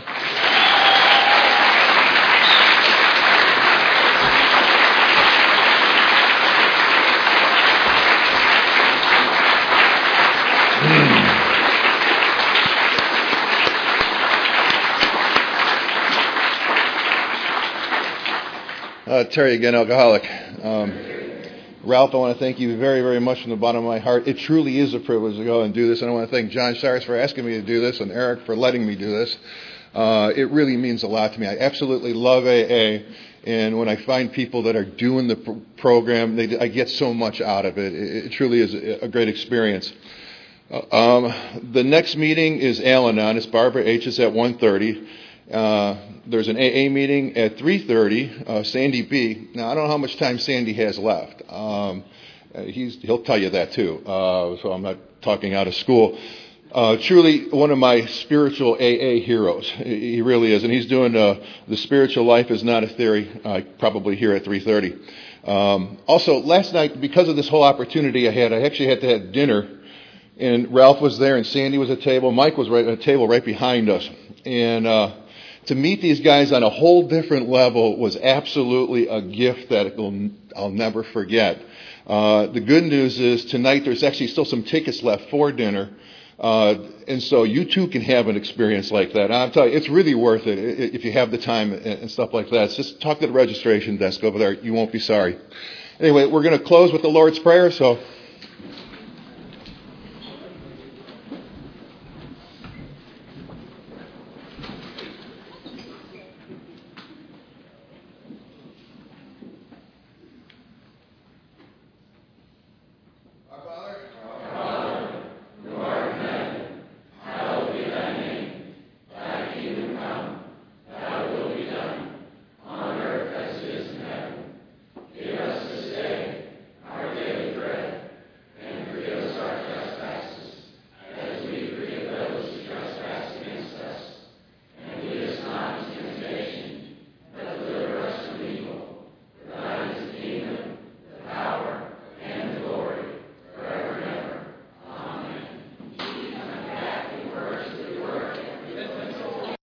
Uh, Terry again, alcoholic. Um, Ralph, I want to thank you very, very much from the bottom of my heart. It truly is a privilege to go and do this, and I want to thank John Shires for asking me to do this and Eric for letting me do this. Uh, it really means a lot to me. I absolutely love A A, and when I find people that are doing the pr- program, they, I get so much out of it. It, it truly is a, a great experience. Uh, um, the next meeting is Al-Anon. It's Barbara H. It's at one thirty. Uh, there's an A A meeting at three thirty, uh, Sandy B. Now, I don't know how much time Sandy has left. Um, he's, he'll tell you that, too, uh, so I'm not talking out of school. Uh, truly one of my spiritual A A heroes. He really is, and he's doing uh, The Spiritual Life is Not a Theory, uh, probably here at three thirty. Um, also, last night, because of this whole opportunity I had, I actually had to have dinner. And Ralph was there, and Sandy was at the table. Mike was right at a table right behind us. And uh, to meet these guys on a whole different level was absolutely a gift that will, I'll never forget. Uh, the good news is tonight there's actually still some tickets left for dinner. Uh, and so you too can have an experience like that. And I'm telling you, it's really worth it if you have the time and stuff like that. It's just talk to the registration desk over there. You won't be sorry. Anyway, we're going to close with the Lord's Prayer, so...